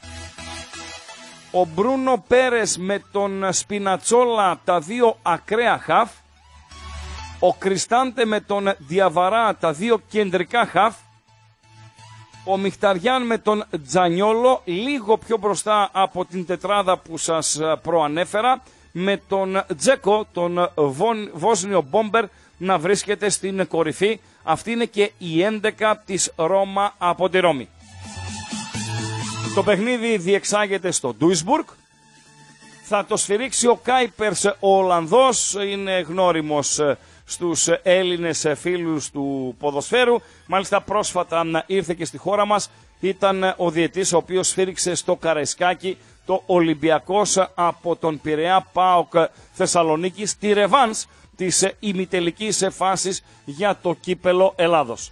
[SPEAKER 4] Ο Μπρούνο Πέρες με τον Σπινατσόλα τα δύο ακραία χαφ. Ο Κριστάντε με τον Διαβαρά τα δύο κεντρικά χαφ. Ο Μιχταριάν με τον Τζανιόλο λίγο πιο μπροστά από την τετράδα που σας προανέφερα, με τον Τζέκο, τον Βόσνιο Μπόμπερ, να βρίσκεται στην κορυφή. Αυτή είναι και η έντεκα της Ρώμα από τη Ρώμη. Το παιχνίδι διεξάγεται στο Ντούισμπουργκ. Θα το σφυρίξει ο Κάιπερς, ο Ολλανδός, είναι γνώριμος στους Έλληνες φίλους του ποδοσφαίρου. Μάλιστα πρόσφατα ήρθε και στη χώρα μας. Ήταν ο διαιτής ο οποίος σφύριξε στο Καραϊσκάκι το Ολυμπιακός από τον Πειραιά ΠΑΟΚ Θεσσαλονίκη στη ρεβάνς της ημιτελικής φάσης για το κύπελο Ελλάδος.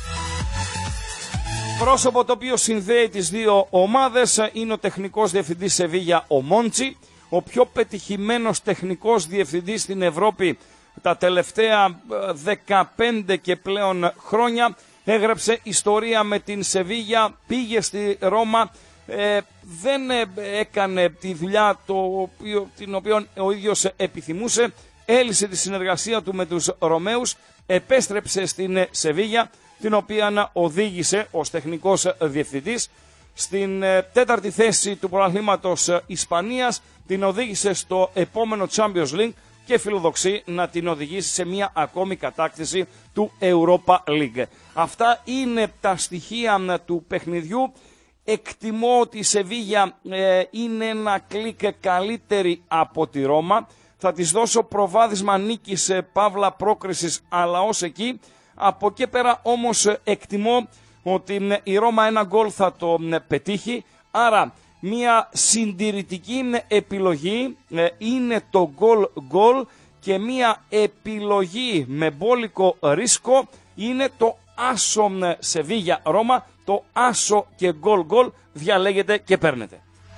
[SPEAKER 4] Πρόσωπο το οποίο συνδέει τις δύο ομάδες είναι ο τεχνικός διευθυντής Σεβίγια, ο Μόντσι, ο πιο πετυχημένος τεχνικός διευθυντής στην Ευρώπη τα τελευταία δεκαπέντε και πλέον χρόνια. Έγραψε ιστορία με την Σεβίγια, πήγε στη Ρώμα, ε, δεν έκανε τη δουλειά το οποίο, την οποία ο ίδιος επιθυμούσε, έλυσε τη συνεργασία του με τους Ρωμαίους, επέστρεψε στην Σεβίγια, την οποία οδήγησε ως τεχνικός διευθυντής στην τέταρτη θέση του πρωταθλήματος Ισπανίας, την οδήγησε στο επόμενο Champions League και φιλοδοξεί να την οδηγήσει σε μια ακόμη κατάκτηση του Europa League. Αυτά είναι τα στοιχεία του παιχνιδιού. Εκτιμώ ότι η Σεβίγια ε, είναι ένα κλικ καλύτερη από τη Ρώμα. Θα της δώσω προβάδισμα νίκης, παύλα πρόκρισης, αλλά ως εκεί. Από εκεί πέρα όμως εκτιμώ ότι η Ρώμα ένα γκολ θα το πετύχει. Άρα μια συντηρητική επιλογή είναι το γκολ γκολ και μια επιλογή με μπόλικο ρίσκο είναι το άσο Σεβίγια Ρώμα. Το άσο και γκολ γκολ διαλέγετε και παίρνετε.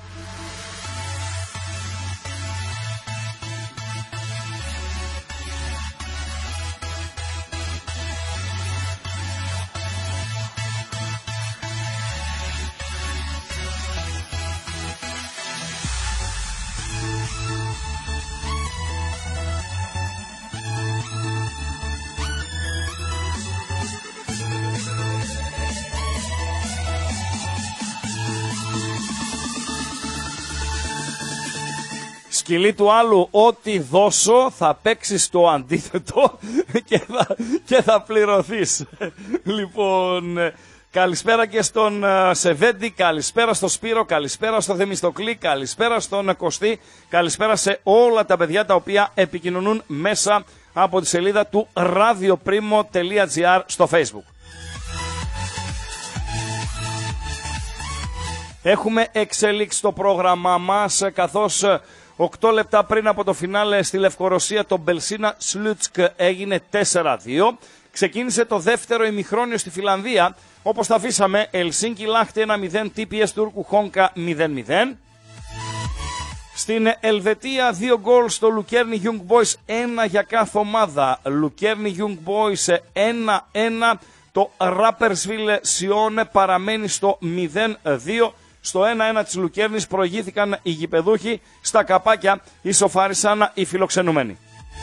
[SPEAKER 4] Σκυλί του άλλου, ό,τι δώσω θα παίξεις το αντίθετο και θα, και θα πληρωθείς. Λοιπόν, καλησπέρα και στον Σεβέντη, καλησπέρα στο Σπύρο, καλησπέρα στο Θεμιστοκλή, καλησπέρα στον Κωστή, καλησπέρα σε όλα τα παιδιά τα οποία επικοινωνούν μέσα από τη σελίδα του radioprimo τελεία gr στο Facebook. Έχουμε εξελίξει το πρόγραμμα μας, καθώς οκτώ λεπτά πριν από το φινάλε στη Λευκορωσία το Μπελσίνα Σλούτσκ έγινε τέσσερα δύο. Ξεκίνησε το δεύτερο ημιχρόνιο στη Φιλανδία, όπως τα αφήσαμε, Ελσίνκι Λάχτη ένα μηδέν, τι πι ες Τούρκου Χόνκα μηδέν μηδέν. Στην Ελβετία δύο γκολ στο Λουκέρνι Young Boys, ένα για κάθε ομάδα. Λουκέρνι Young Boys ένα ένα, το Rapperswil Sion παραμένει στο μηδέν δύο. Στο ένα ένα της Λουκέρνης προηγήθηκαν οι γηπεδούχοι, στα καπάκια ισοφάρισαν οι φιλοξενούμενοι.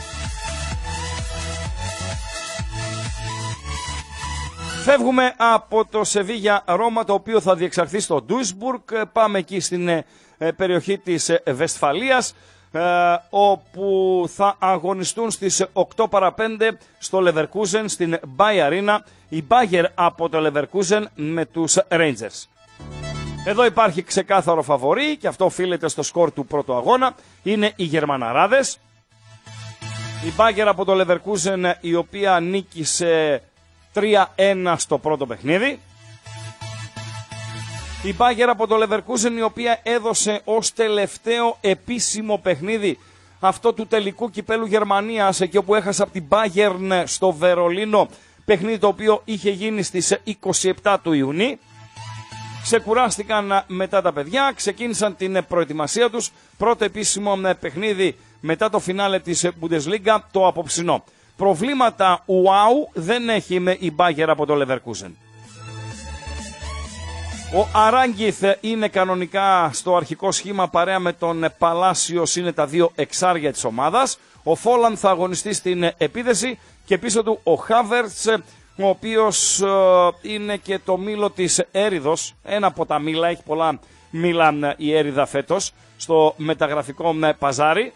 [SPEAKER 4] Φεύγουμε από το Σεβίγια Ρώμα, το οποίο θα διεξαχθεί στο Ντούισμπουργκ. Πάμε εκεί στην ε, περιοχή της ε, Βεσφαλίας, ε, όπου θα αγωνιστούν στις οκτώ παρά πέντε στο Leverkusen, στην Bay Arena, η Bayer από το Leverkusen με τους Rangers. Εδώ υπάρχει ξεκάθαρο φαβορί και αυτό οφείλεται στο σκορ του πρώτου αγώνα. Είναι οι Γερμαναράδες. Η Bayer από το Leverkusen, η οποία νίκησε τρία ένα στο πρώτο παιχνίδι. Η Bayer από το Leverkusen, η οποία έδωσε ως τελευταίο επίσημο παιχνίδι αυτό του τελικού κυπέλου Γερμανίας, εκεί όπου έχασε από την Bayern στο Βερολίνο, παιχνίδι το οποίο είχε γίνει στις είκοσι επτά του Ιουνίου. Ξεκουράστηκαν μετά τα παιδιά, ξεκίνησαν την προετοιμασία τους. Πρώτο επίσημο παιχνίδι μετά το φινάλε της Bundesliga, το απόψινό. Προβλήματα wow δεν έχει με η Bayer από το Leverkusen. Ο Αράγκηθ είναι κανονικά στο αρχικό σχήμα παρέα με τον Παλάσιος, είναι τα δύο εξάρια της ομάδας. Ο Φόλαν θα αγωνιστεί στην επίδεση και πίσω του ο Χάβερτς, ο οποίος ε, είναι και το μήλο της έριδος, ένα από τα μήλα, έχει πολλά μήλα η έριδα φέτος στο μεταγραφικό παζάρι,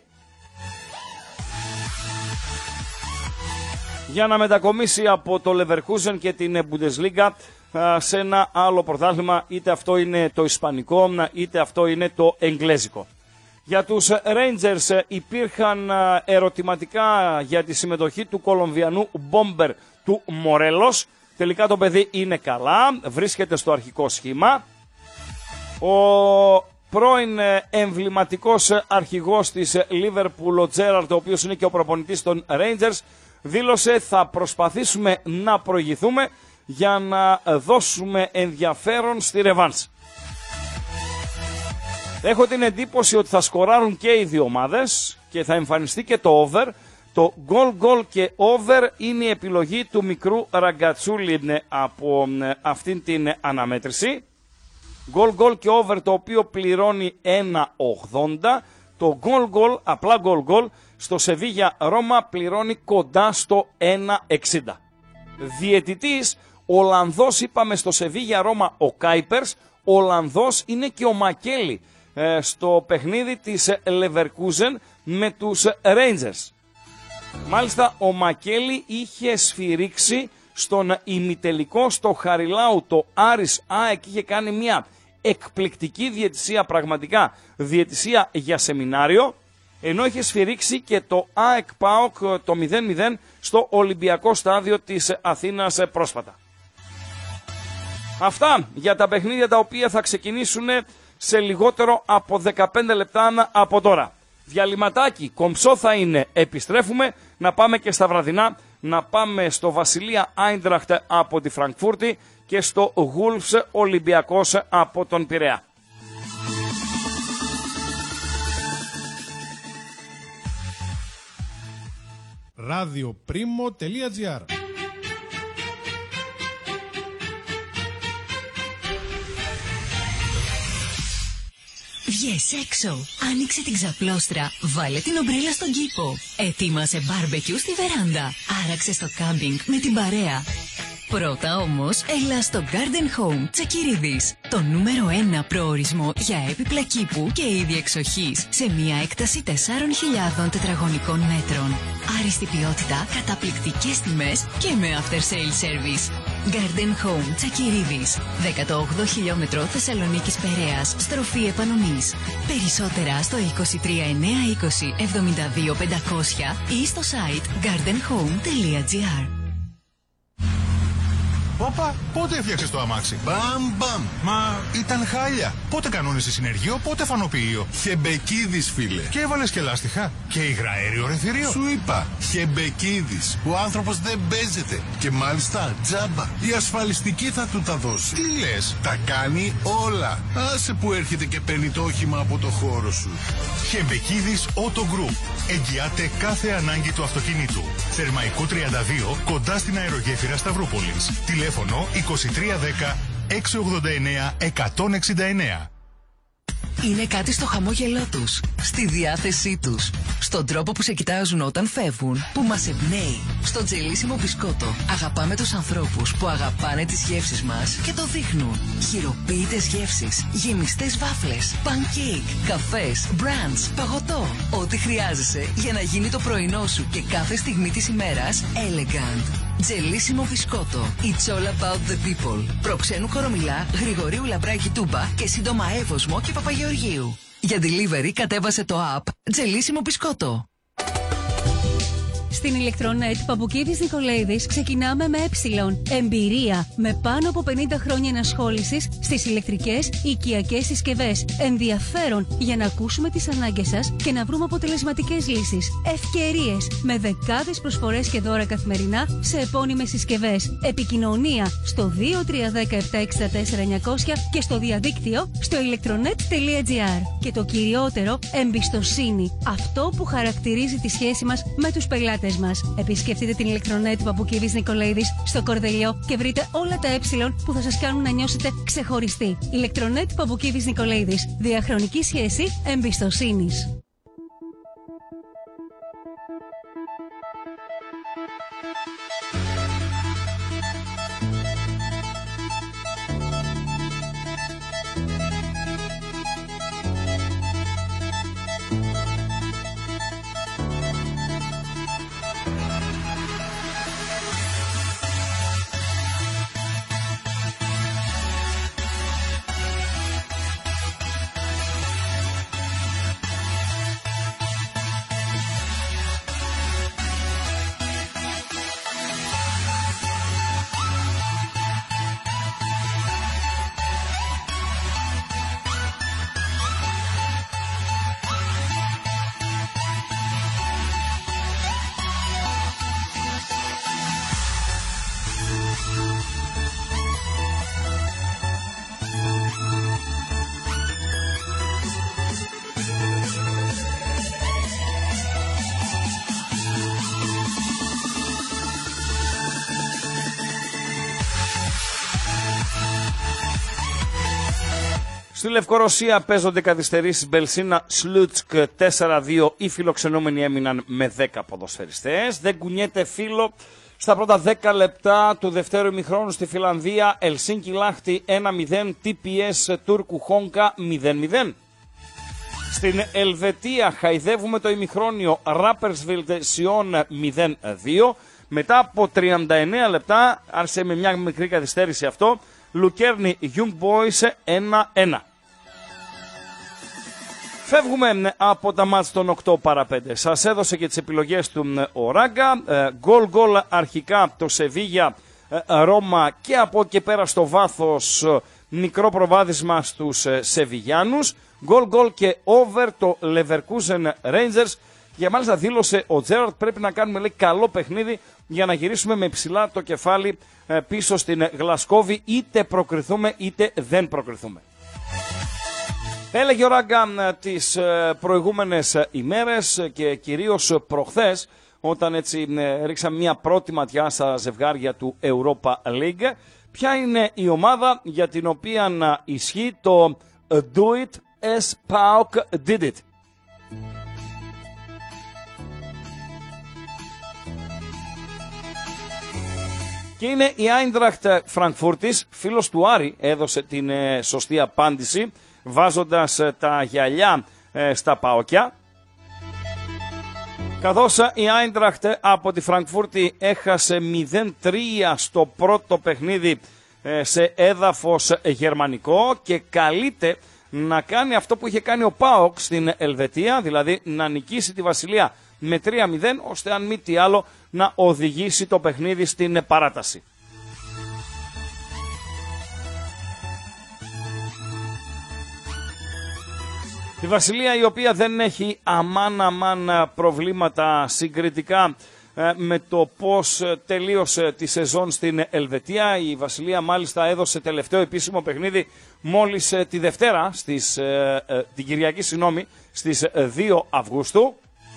[SPEAKER 4] για να μετακομίσει από το Leverkusen και την Bundesliga ε, σε ένα άλλο πρωτάθλημα, είτε αυτό είναι το ισπανικό είτε αυτό είναι το εγγλέζικο. Για τους Rangers υπήρχαν ερωτηματικά για τη συμμετοχή του Κολομβιανού Μπόμπερ του Μορέλος. Τελικά το παιδί είναι καλά, βρίσκεται στο αρχικό σχήμα. Ο πρώην εμβληματικός αρχηγός της Liverpool, ο Τζέραρντ, ο οποίος είναι και ο προπονητής των Rangers, δήλωσε θα προσπαθήσουμε να προηγηθούμε για να δώσουμε ενδιαφέρον στη ρεβάνς. Έχω την εντύπωση ότι θα σκοράρουν και οι δύο ομάδες και θα εμφανιστεί και το over. Το goal-goal και over είναι η επιλογή του μικρού Ραγκατσούλη από αυτήν την αναμέτρηση. Goal-goal και over, το οποίο πληρώνει ένα ογδόντα. Το goal-goal, απλά goal-goal, στο Σεβίγια Ρώμα πληρώνει κοντά στο ένα εξήντα. Διαιτητής, Ολλανδός είπαμε στο Σεβίγια Ρώμα ο Κάιπερς, Ολλανδός είναι και ο Μακέλη ε, στο παιχνίδι της Leverkusen με τους Rangers. Μάλιστα ο Μακέλη είχε σφυρίξει στον ημιτελικό στο Χαριλάου το Άρης ΑΕΚ, είχε κάνει μια εκπληκτική διαιτησία, πραγματικά διαιτησία για σεμινάριο, ενώ είχε σφυρίξει και το ΑΕΚ ΠΑΟΚ το μηδέν μηδέν στο Ολυμπιακό στάδιο της Αθήνας πρόσφατα. Αυτά για τα παιχνίδια τα οποία θα ξεκινήσουν σε λιγότερο από δεκαπέντε λεπτά από τώρα. Διαλυματάκι, κομψό θα είναι, επιστρέφουμε, να πάμε και στα βραδινά, να πάμε στο Βασιλεία Άιντραχτ από τη Φραγκφούρτη και στο Γούλφς Ολυμπιακός από τον Πειραιά.
[SPEAKER 10] radioprimo.gr
[SPEAKER 6] Βγες έξω, άνοιξε την ξαπλώστρα, βάλε την ομπρέλα στον κήπο. Ετοίμασε μπάρμπεκιου στη βεράντα, άραξε στο κάμπινγκ με την παρέα. Πρώτα όμως, έλα στο Garden Home Τσακυρίδης, το νούμερο ένα προορισμό για έπιπλα κήπου και είδη εξοχής, σε μια έκταση τεσσάρων χιλιάδων τετραγωνικών μέτρων. Άριστη ποιότητα, καταπληκτικές τιμές και με after sale service. Garden Home Τσακυρίδης, δέκατο όγδοο χιλιόμετρο Θεσσαλονίκης Περέας, στροφή επανομής. Περισσότερα στο είκοσι τρία εννιακόσια είκοσι εβδομήντα δύο πεντακόσια ή στο site garden home τελεία gr.
[SPEAKER 16] Όπα, πότε έφτιαξες το αμάξι? Μπαμ, μπαμ. Μα ήταν χάλια. Πότε κανόνισες συνεργείο, πότε φανοποιείο? Χεμπεκίδης, φίλε. Και έβαλες και λάστιχα. Και υγραέριο ρεθυρίο. Σου είπα, Χεμπεκίδης. Ο άνθρωπος δεν παίζεται. Και μάλιστα τζάμπα. Η ασφαλιστική θα του τα δώσει. Τι λες, τα κάνει όλα. Άσε που έρχεται και παίρνει το όχημα από το χώρο σου. Χεμπεκίδης Auto Group. Εγγυάται κάθε ανάγκη του αυτοκίνητου. Θερμαϊκό τριάντα δύο, κοντά στην αερογέφυρα Σταυρούπολης. Τηλέφωνο είκοσι τρία δέκα έξι ογδόντα εννέα εκατόν εξήντα εννέα.
[SPEAKER 17] Είναι κάτι στο χαμόγελό τους, στη διάθεσή τους, στον τρόπο που σε κοιτάζουν όταν φεύγουν, που μας εμπνέει. Στο τζελίσιμο μπισκότο αγαπάμε τους ανθρώπους που αγαπάνε τις γεύσεις μας και το δείχνουν. Χειροποίητες γεύσεις, γεμιστές βάφλες, pancake, καφές, brunch, παγωτό. Ό,τι χρειάζεσαι για να γίνει το πρωινό σου και κάθε στιγμή της ημέρας elegant. Τζελίσιμο μπισκότο. It's all about the people. Προξένου Κορομιλά, Γρηγορίου Λαμπράκη Τούμπα και σύντομα Εύωσμο και Παπαγεωργίου. Για delivery κατέβασε το app Τζελίσιμο μπισκότο.
[SPEAKER 18] Στην Ηλεκτρονέτ Παπουκίδης Νικολαίδης ξεκινάμε με ε. Εμπειρία με πάνω από πενήντα χρόνια ενασχόλησης στις ηλεκτρικές οικιακές συσκευές. Ενδιαφέρον για να ακούσουμε τις ανάγκες σας και να βρούμε αποτελεσματικές λύσεις. Ευκαιρίες με δεκάδες προσφορές και δώρα καθημερινά σε επώνυμες συσκευές. Επικοινωνία στο δύο τρία ένα μηδέν επτά έξι τέσσερα εννιακόσια και στο διαδίκτυο στο ηλεκτρονέτ τελεία τζι άρ. Και το κυριότερο, εμπιστοσύνη. Αυτό που χαρακτηρίζει τη σχέση μας με τους πελάτες μας. Επισκεφτείτε την Ηλεκτρονέτ Παπουκίδης Νικολαίδης στο Κορδελιό και βρείτε όλα τα ε που θα σας κάνουν να νιώσετε ξεχωριστοί. Ηλεκτρονέτ Παπουκίδης Νικολαίδης. Διαχρονική σχέση εμπιστοσύνης.
[SPEAKER 4] Στη Λευκορωσία παίζονται καθυστερήσεις Μπελσίνα Σλούτσκ τέσσερα δύο. Οι φιλοξενούμενοι έμειναν με δέκα ποδοσφαιριστές. Δεν κουνιέται φίλο στα πρώτα δέκα λεπτά του δευτέρου ημιχρόνου στη Φιλανδία. Ελσίνκι Λάχτη ένα μηδέν. τι πι ες Τούρκου Χόνκα μηδέν μηδέν. Στην Ελβετία χαϊδεύουμε το ημιχρόνιο Ράπερσβιλτ Σιόν μηδέν δύο. Μετά από τριάντα εννέα λεπτά, άρχισε με μια μικρή καθυστέρηση αυτό, Λουκέρνη Young Boys ένα ένα. Φεύγουμε από τα μάτς των οκτώ παρά πέντε. Σας έδωσε και τις επιλογές του ο Ράγκα. Γκολ γκολ αρχικά το Σεβίγια Ρώμα και από εκεί πέρα στο βάθος μικρό προβάδισμα στους Σεβιγιάνους. Γκολ γκολ και over το Leverkusen Rangers. Για μάλιστα δήλωσε ο Τζέραρτ πρέπει να κάνουμε λέει, καλό παιχνίδι για να γυρίσουμε με ψηλά το κεφάλι πίσω στην Γλασκόβη, είτε προκριθούμε είτε δεν προκριθούμε. Έλεγε ο Ράγκα τις προηγούμενες ημέρες και κυρίως προχθές, όταν έτσι ρίξαμε μια πρώτη ματιά στα ζευγάρια του Europa League, ποια είναι η ομάδα για την οποία ισχύει το Do it as PAOK did it. Και είναι η Άιντραχτ Φραγκφούρτης, φίλος του Άρη έδωσε την ε, σωστή απάντηση βάζοντας ε, τα γυαλιά ε, στα παοκιά. Καθώς ε, η Άιντραχτ από τη Φραγκφούρτη έχασε μηδέν τρία στο πρώτο παιχνίδι ε, σε έδαφος γερμανικό και καλείται να κάνει αυτό που είχε κάνει ο ΠΑΟΚ στην Ελβετία, δηλαδή να νικήσει τη Βασιλεία με τρία μηδέn, ώστε αν μη τι άλλο να οδηγήσει το παιχνίδι στην παράταση. Η Βασιλεία, η οποία δεν έχει αμάν αμάν προβλήματα συγκριτικά με το πώς τελείωσε τη σεζόν στην Ελβετία. Η Βασιλεία μάλιστα έδωσε τελευταίο επίσημο παιχνίδι μόλις τη Δευτέρα, στις, την Κυριακή συγγνώμη, στις δύο Αυγούστου.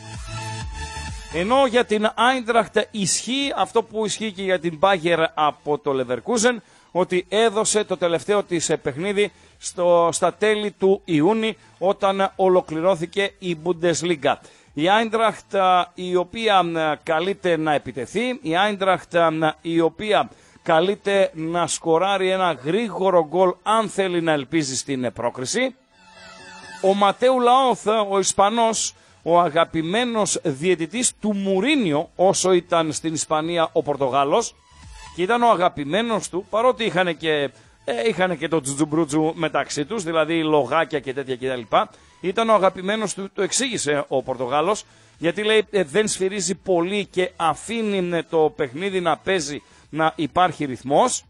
[SPEAKER 4] Ενώ για την Άιντραχτ ισχύει αυτό που ισχύει και για την Μπάγερ από το Λεβερκούζεν, ότι έδωσε το τελευταίο της παιχνίδι στο, στα τέλη του Ιούνιου, όταν ολοκληρώθηκε η Bundesliga. Η Άιντραχτ, η οποία καλείται να επιτεθεί, η Άιντραχτ η οποία καλείται να σκοράρει ένα γρήγορο γκολ αν θέλει να ελπίζει στην πρόκριση. Ο Ματέου Λαόθ, ο Ισπανός, ο αγαπημένος διαιτητής του Μουρίνιο όσο ήταν στην Ισπανία ο Πορτογάλος, και ήταν ο αγαπημένος του, παρότι είχαν και, ε, είχαν και το τζουτζουμπρούτζου μεταξύ τους, δηλαδή λογάκια και τέτοια κτλ. Ήταν ο αγαπημένος του, το εξήγησε ο Πορτογάλος, γιατί λέει ε, δεν σφυρίζει πολύ και αφήνει το παιχνίδι να παίζει, να υπάρχει ρυθμός.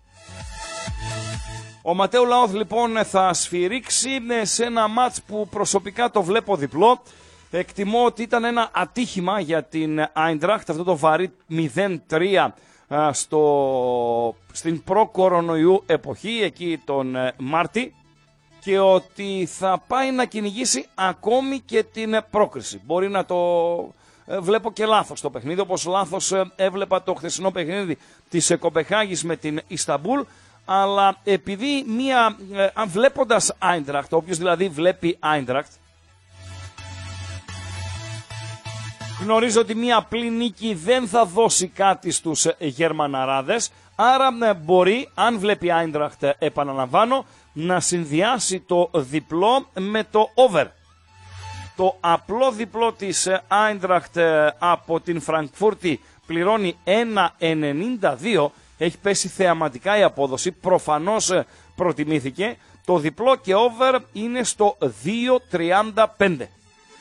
[SPEAKER 4] Ο Ματέου Λαόθ λοιπόν θα σφυρίξει σε ένα μάτς που προσωπικά το βλέπω διπλό. Εκτιμώ ότι ήταν ένα ατύχημα για την Άιντραχτ, αυτό το βαρύ μηδέν τρία στο, στην προ-κορονοϊού εποχή, εκεί τον Μάρτι, και ότι θα πάει να κυνηγήσει ακόμη και την πρόκριση. Μπορεί να το βλέπω και λάθος το παιχνίδι, όπως λάθος έβλεπα το χθεσινό παιχνίδι της Κοπεχάγης με την Ισταμπούλ, αλλά επειδή μία, βλέποντας Άιντραχτ, όποιος δηλαδή βλέπει Άιντραχτ, γνωρίζω ότι μία απλή νίκη δεν θα δώσει κάτι στους Γερμαναράδες, άρα μπορεί, αν βλέπει Άιντραχτ, επαναλαμβάνω, να συνδυάσει το διπλό με το over. Το απλό διπλό της Άιντραχτ από την Φραγκφούρτη πληρώνει ένα ενενήντα δύο, έχει πέσει θεαματικά η απόδοση, προφανώς προτιμήθηκε. Το διπλό και over είναι στο δύο τριάντα πέντε.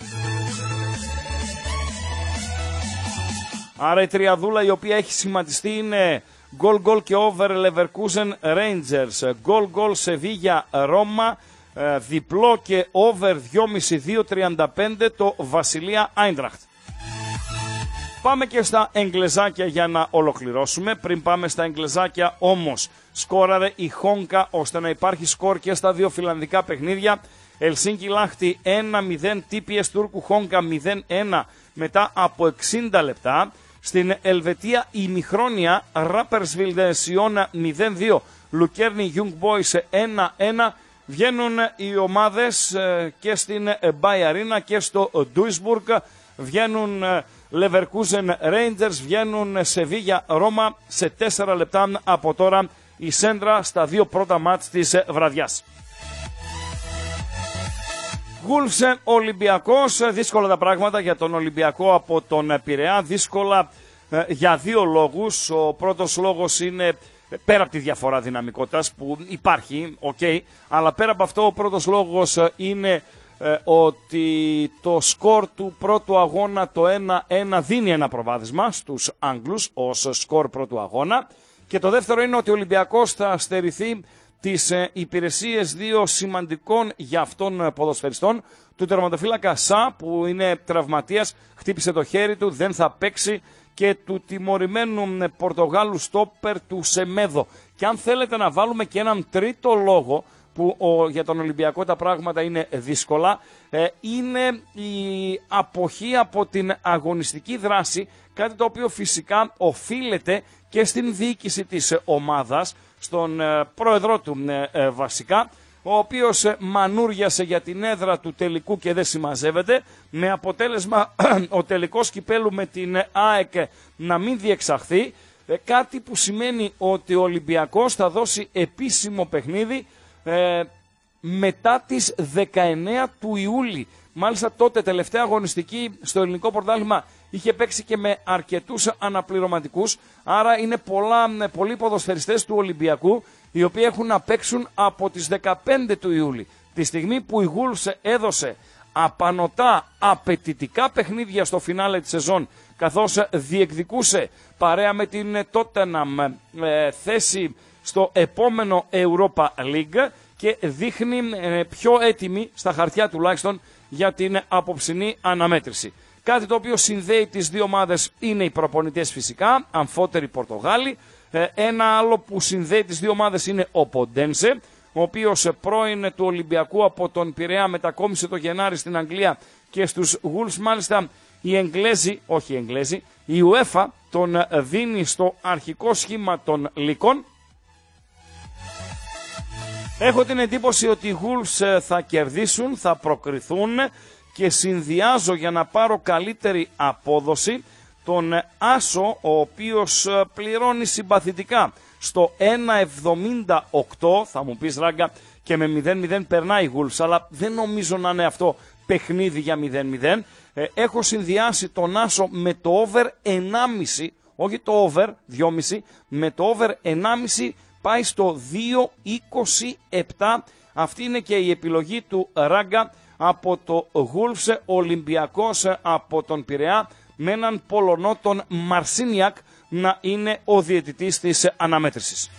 [SPEAKER 4] Άρα η τριαδούλα η οποία έχει σχηματιστεί είναι γκολ γκολ και over Leverkusen Rangers, γκολ γκολ Sevilla Roma, διπλό και over δυόμισι δύο τριάντα πέντε το Βασιλεία Άιντραχτ. Πάμε και στα εγγλεζάκια για να ολοκληρώσουμε. Πριν πάμε στα εγγλεζάκια όμως, σκόραρε η Χόνκα ώστε να υπάρχει σκορ και στα δύο φιλανδικά παιχνίδια. Ελσίνκι Λάχτη ένα μηδέν, τι πι ες Τούρκου Χόνκα μηδέν ένα μετά από εξήντα λεπτά. Στην Ελβετία ημιχρόνια Rapperswil Σιώνα μηδέν δύο, Λουκέρνι Young Boys ένα ένα. Βγαίνουν οι ομάδες και στην Μπαϊαρίνα και στο Duisburg. Βγαίνουν Leverkusen Rangers, βγαίνουν Sevilla Roma σε τέσσερα λεπτά από τώρα η σέντρα στα δύο πρώτα μάτς της βραδιάς. Wolves Ολυμπιακός, δύσκολα τα πράγματα για τον Ολυμπιακό από τον Πειραιά, δύσκολα ε, για δύο λόγους. Ο πρώτος λόγος είναι πέρα από τη διαφορά δυναμικότητας που υπάρχει, okay, αλλά πέρα από αυτό ο πρώτος λόγος είναι ε, ότι το σκορ του πρώτου αγώνα το ένα ένα δίνει ένα προβάδισμα στους Άγγλους ως σκορ πρώτου αγώνα, και το δεύτερο είναι ότι ο Ολυμπιακός θα στερηθεί τις ε, υπηρεσίες δύο σημαντικών για αυτόν ποδοσφαιριστών, του τερματοφύλακα Σα που είναι τραυματίας, χτύπησε το χέρι του, δεν θα παίξει, και του τιμωρημένου ε, Πορτογάλου στόπερ του Σεμέδο. Και αν θέλετε να βάλουμε και έναν τρίτο λόγο που ο, για τον Ολυμπιακό τα πράγματα είναι δύσκολα, ε, είναι η αποχή από την αγωνιστική δράση, κάτι το οποίο φυσικά οφείλεται και στην διοίκηση της ομάδας, στον ε, πρόεδρό του ε, ε, βασικά, ο οποίος ε, μανούριασε για την έδρα του τελικού και δεν συμμαζεύεται, με αποτέλεσμα ο τελικός κυπέλου με την ΑΕΚ να μην διεξαχθεί, ε, κάτι που σημαίνει ότι ο Ολυμπιακός θα δώσει επίσημο παιχνίδι ε, μετά τις δεκαεννέα του Ιούλη. Μάλιστα τότε τελευταία αγωνιστική στο ελληνικό πρωτάθλημα είχε παίξει και με αρκετούς αναπληρωματικούς, άρα είναι πολλά, πολλοί ποδοσφαιριστές του Ολυμπιακού οι οποίοι έχουν να παίξουν από τις δεκαπέντε του Ιούλη. Τη στιγμή που η Wolves έδωσε απανωτά απαιτητικά παιχνίδια στο φινάλε της σεζόν, καθώς διεκδικούσε παρέα με την Tottenham ε, θέση στο επόμενο Europa League και δείχνει πιο έτοιμη, στα χαρτιά τουλάχιστον, για την απόψινή αναμέτρηση. Κάτι το οποίο συνδέει τις δύο ομάδες είναι οι προπονητές φυσικά, αμφότεροι Πορτογάλοι. Ένα άλλο που συνδέει τις δύο ομάδες είναι ο Ποντένσε, ο οποίος πρώην του Ολυμπιακού από τον Πειραιά μετακόμισε το Γενάρη στην Αγγλία και στους Wolves μάλιστα οι Εγγλέζοι, όχι οι Εγγλέζοι, η UEFA τον δίνει στο αρχικό σχήμα των Λύκων. Έχω την εντύπωση ότι οι Wolves θα κερδίσουν, θα προκριθούν και συνδυάζω για να πάρω καλύτερη απόδοση τον Άσο, ο οποίος πληρώνει συμπαθητικά στο ένα εβδομήντα οκτώ. Θα μου πεις Ράγκα, και με μηδέν μηδέν περνάει η Wolves, αλλά δεν νομίζω να είναι αυτό παιχνίδι για μηδέν μηδέν. Ε, έχω συνδυάσει τον Άσο με το over ενάμιση, όχι το over δυόμιση, με το over ενάμιση πάει στο δύο είκοσι επτά. Αυτή είναι και η επιλογή του Ράγκα από το Wolves, Ολυμπιακός από τον Πειραιά, με έναν Πολωνό, τον Μαρσίνιακ, να είναι ο διαιτητής της αναμέτρησης.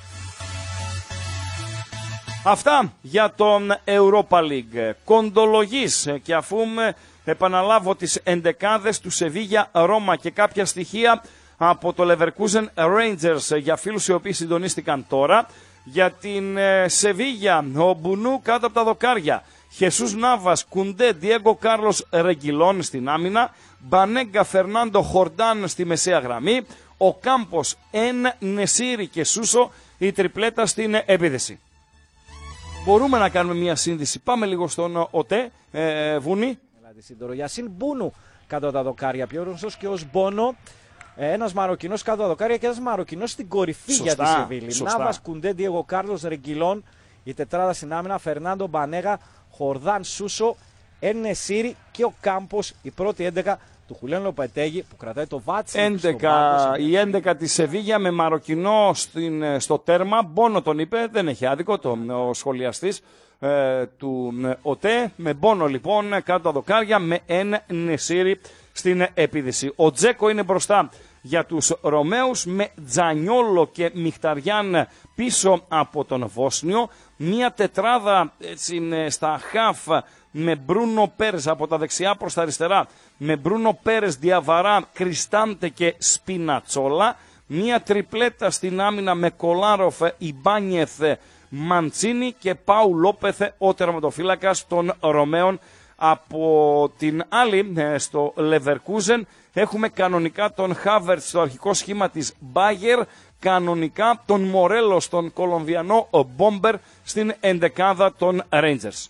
[SPEAKER 4] Αυτά για τον Europa League. Κοντολογής, και αφού επαναλάβω τις εντεκάδες του Σεβίγια Ρώμα και κάποια στοιχεία από το Leverkusen Rangers για φίλους οι οποίοι συντονίστηκαν τώρα, για την Σεβίγια, ο Μπουνού κάτω από τα δοκάρια, Χεσούς Νάβας, Κουντέ, Διέγκο Κάρλος Ρεγκιλόν στην άμυνα, Μπανέγκα Φερνάντο Χορντάν στη μεσαία γραμμή, ο Κάμπος, Εν Νεσίρι και Σούσο η τριπλέτα στην επίδεση. Μπορούμε να κάνουμε μια σύνδεση. Πάμε λίγο στον ΟΤΕ, ε, Βούνη.
[SPEAKER 19] Γιασίν Μπούνου κάτω από τα δοκάρια, πιο γνωστός και ως Μπόνο. Ένας Μαροκινός κάτω από τα δοκάρια και ένας Μαροκινός στην κορυφή. Σωστά, για τη Σεβίλη. Νάβας, Κουντέ, Διέγκο Κάρλος Ρεγκιλόν, η τετράδα στην άμυνα, Φερνάντο, Μπανέγα, Χορδάν, Σούσο, Εν Νεσίρι και ο Κάμπος, η πρώτη έντεκα του Χουλιάν Λοπετέγη που κρατάει το βάτσι.
[SPEAKER 4] έντεκα, η έντεκα της Σεβίγια με Μαροκινό στην, στο τέρμα. Μπόνο τον είπε, δεν έχει άδικο το, ο σχολιαστής ε, του ε, ΟΤΕ. Με Μπόνο λοιπόν κάτω τα δοκάρια, με Εν Νεσίρι στην επίδεση. Ο Τζέκο είναι μπροστά για τους Ρωμαίους, με Τζανιόλο και Μιχταριάν πίσω από τον Βόσνιο. Μία τετράδα έτσι, στα χαφ με Μπρούνο Πέρες από τα δεξιά προς τα αριστερά, με Μπρούνο Πέρες, Διαβαρά, Κριστάντε και Σπινατσόλα. Μία τριπλέτα στην άμυνα με Κολάροφ, Ιμπάνιεθ, Μαντσίνη και Πάου Λόπεθ, ο τερματοφύλακας των Ρωμαίων. Από την άλλη, στο Leverkusen έχουμε κανονικά τον Χάβερτ στο αρχικό σχήμα της Μπάγερ, κανονικά τον Μορέλο, τον Κολομβιανό Μπόμπερ στην εντεκάδα των Rangers.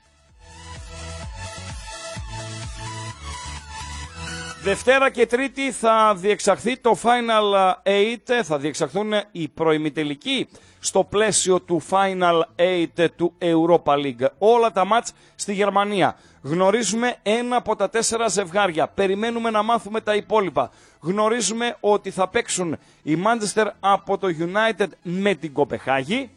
[SPEAKER 4] Δευτέρα και Τρίτη θα διεξαχθεί το Final οκτώ, θα διεξαχθούν οι προημιτελικοί στο πλαίσιο του Final οκτώ του Europa League. Όλα τα μάτς στη Γερμανία. Γνωρίζουμε ένα από τα τέσσερα ζευγάρια. Περιμένουμε να μάθουμε τα υπόλοιπα. Γνωρίζουμε ότι θα παίξουν η Manchester από το United με την Κοπεχάγη.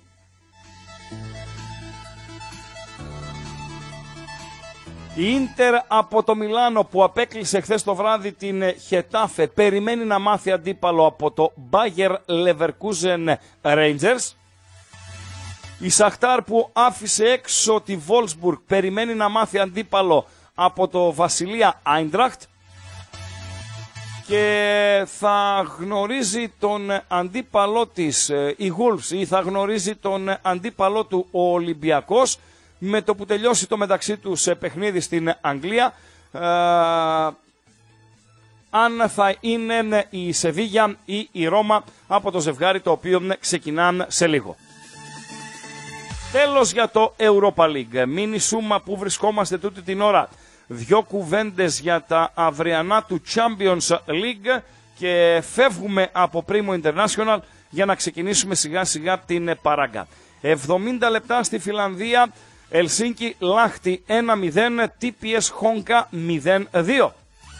[SPEAKER 4] Η Ίντερ από το Μιλάνο που απέκλεισε χθες το βράδυ την Χετάφε περιμένει να μάθει αντίπαλο από το Bayer Leverkusen Rangers. Η Σαχτάρ που άφησε έξω τη Wolfsburg περιμένει να μάθει αντίπαλο από το Βασιλεία Άιντραχτ. Και θα γνωρίζει τον αντίπαλό της η Wolves ή θα γνωρίζει τον αντίπαλό του ο Ολυμπιακός με το που τελειώσει το μεταξύ τους σε παιχνίδι στην Αγγλία, ε, αν θα είναι η Σεβίγια ή η Ρώμα από το ζευγάρι το οποίο ξεκινάνε σε λίγο. Τέλος για το Europa League. Μίνι σούμα που βρισκόμαστε τούτη την ώρα. Δυο κουβέντες για τα αυριανά του Champions League και φεύγουμε από Primo International για να ξεκινήσουμε σιγά σιγά την παράγκα. εβδομήντα λεπτά στη Φιλανδία. Ελσίνκι Λάχτη ένα μηδέν, τι πι ες Χόνκα μηδέν δύο.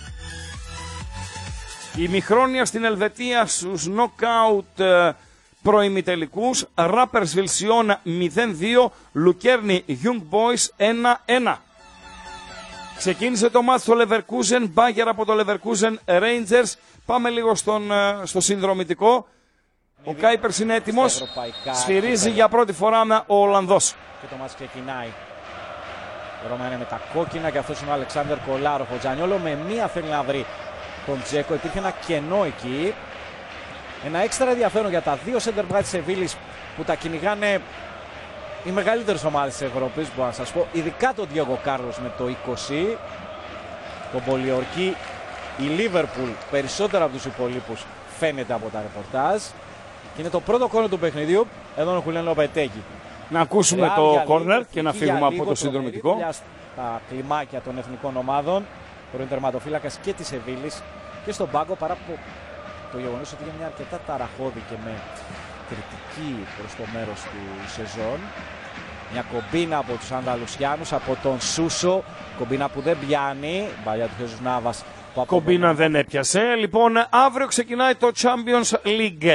[SPEAKER 4] Η Μιχρόνια στην Ελβετία στους νοκάουτ προημιτελικούς, Ράπερσβιλ Σιόν μηδέν δύο, Λουκέρνη Young Boys ένα ένα. Ξεκίνησε το μάτς στο Leverkusen, Μπάγερ από το Leverkusen Rangers. Πάμε λίγο στον, στο συνδρομητικό. Ο Κάιπερς είναι έτοιμος. Σφυρίζει για πρώτη φορά με ο Ολλανδός.
[SPEAKER 19] Και το μάτς ξεκινάει. Ο Ρώμα είναι με τα κόκκινα και αυτός είναι ο Αλεξάνδερ Κολάροφ. Ο Τζανιόλο με μία θέλει να βρει τον Τζέκο. Υπήρχε ένα κενό εκεί. Ένα έξτρα ενδιαφέρον για τα δύο center back της Σεβίλης που τα κυνηγάνε οι μεγαλύτερες ομάδες της Ευρώπης, μπορώ να σας πω. Ειδικά τον Διέγκο Κάρλος με το είκοσι. Τον Πολιορκή, η Λίβερπουλ περισσότερα από τους υπολείπους φαίνεται από τα ρεπορτάζ. Και είναι το πρώτο κόρνερ του παιχνιδιού. Εδώ είναι ο Χουλιάν Λοπετέγι.
[SPEAKER 4] Να ακούσουμε Real το κόρνερ και να φύγουμε από το συνδρομητικό.
[SPEAKER 19] Τα κλιμάκια των εθνικών ομάδων, πρώην τερματοφύλακας και της Σεβίλης και στον πάγκο, παρά από το γεγονός ότι είχε μια αρκετά ταραχώδη και με κριτική προς το μέρος του σεζόν. Μια κομπίνα από τους Ανδαλουσιάνους, από τον Σούσο, κομπίνα που δεν πιάνει, παλιά του Χεζούς Νάβας.
[SPEAKER 4] Κομπίνα από... δεν έπιασε. Λοιπόν, αύριο ξεκινάει το Champions League.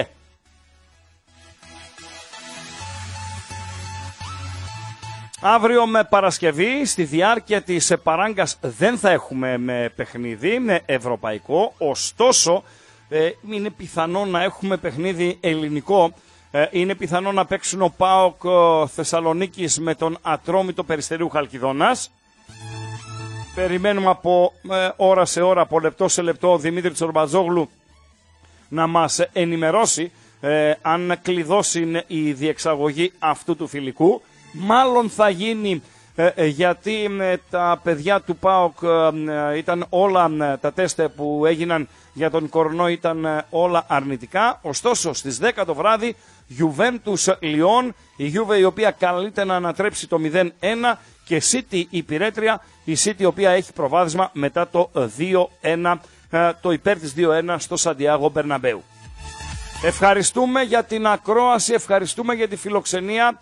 [SPEAKER 4] Αύριο με Παρασκευή, στη διάρκεια της παράγκας δεν θα έχουμε με παιχνίδι, με ευρωπαϊκό, ωστόσο ε, είναι πιθανό να έχουμε παιχνίδι ελληνικό, ε, είναι πιθανό να παίξουν ο ΠΑΟΚ Θεσσαλονίκης με τον Ατρόμητο Περιστερίου Χαλκιδόνας. Περιμένουμε από ε, ώρα σε ώρα, από λεπτό σε λεπτό, ο Δημήτρη Τσορμπατζόγλου να μας ενημερώσει ε, αν κλειδώσει η διεξαγωγή αυτού του φιλικού. Μάλλον θα γίνει ε, ε, γιατί με τα παιδιά του ΠΑΟΚ ε, ήταν όλα ε, τα τεστ που έγιναν για τον κορονοϊό ήταν ε, όλα αρνητικά. Ωστόσο στις δέκα το βράδυ Juventus Λιόν, η Juve η οποία καλείται να ανατρέψει το μηδέν ένα και City η Πυρέτρια, η City η οποία έχει προβάδισμα μετά το δύο ένα, ε, το υπέρ της δύο ένα στο Σαντιάγο Μπερναμπέου. Ευχαριστούμε για την ακρόαση, ευχαριστούμε για τη φιλοξενία.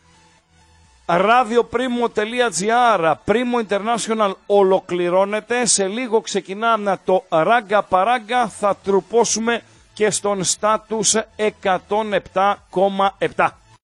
[SPEAKER 4] RadioPrimo.gr, Primo International ολοκληρώνεται. Σε λίγο ξεκινάμε το ράγκα παράγκα. Θα τρουπώσουμε και στον στάτους εκατόν επτά κόμμα επτά.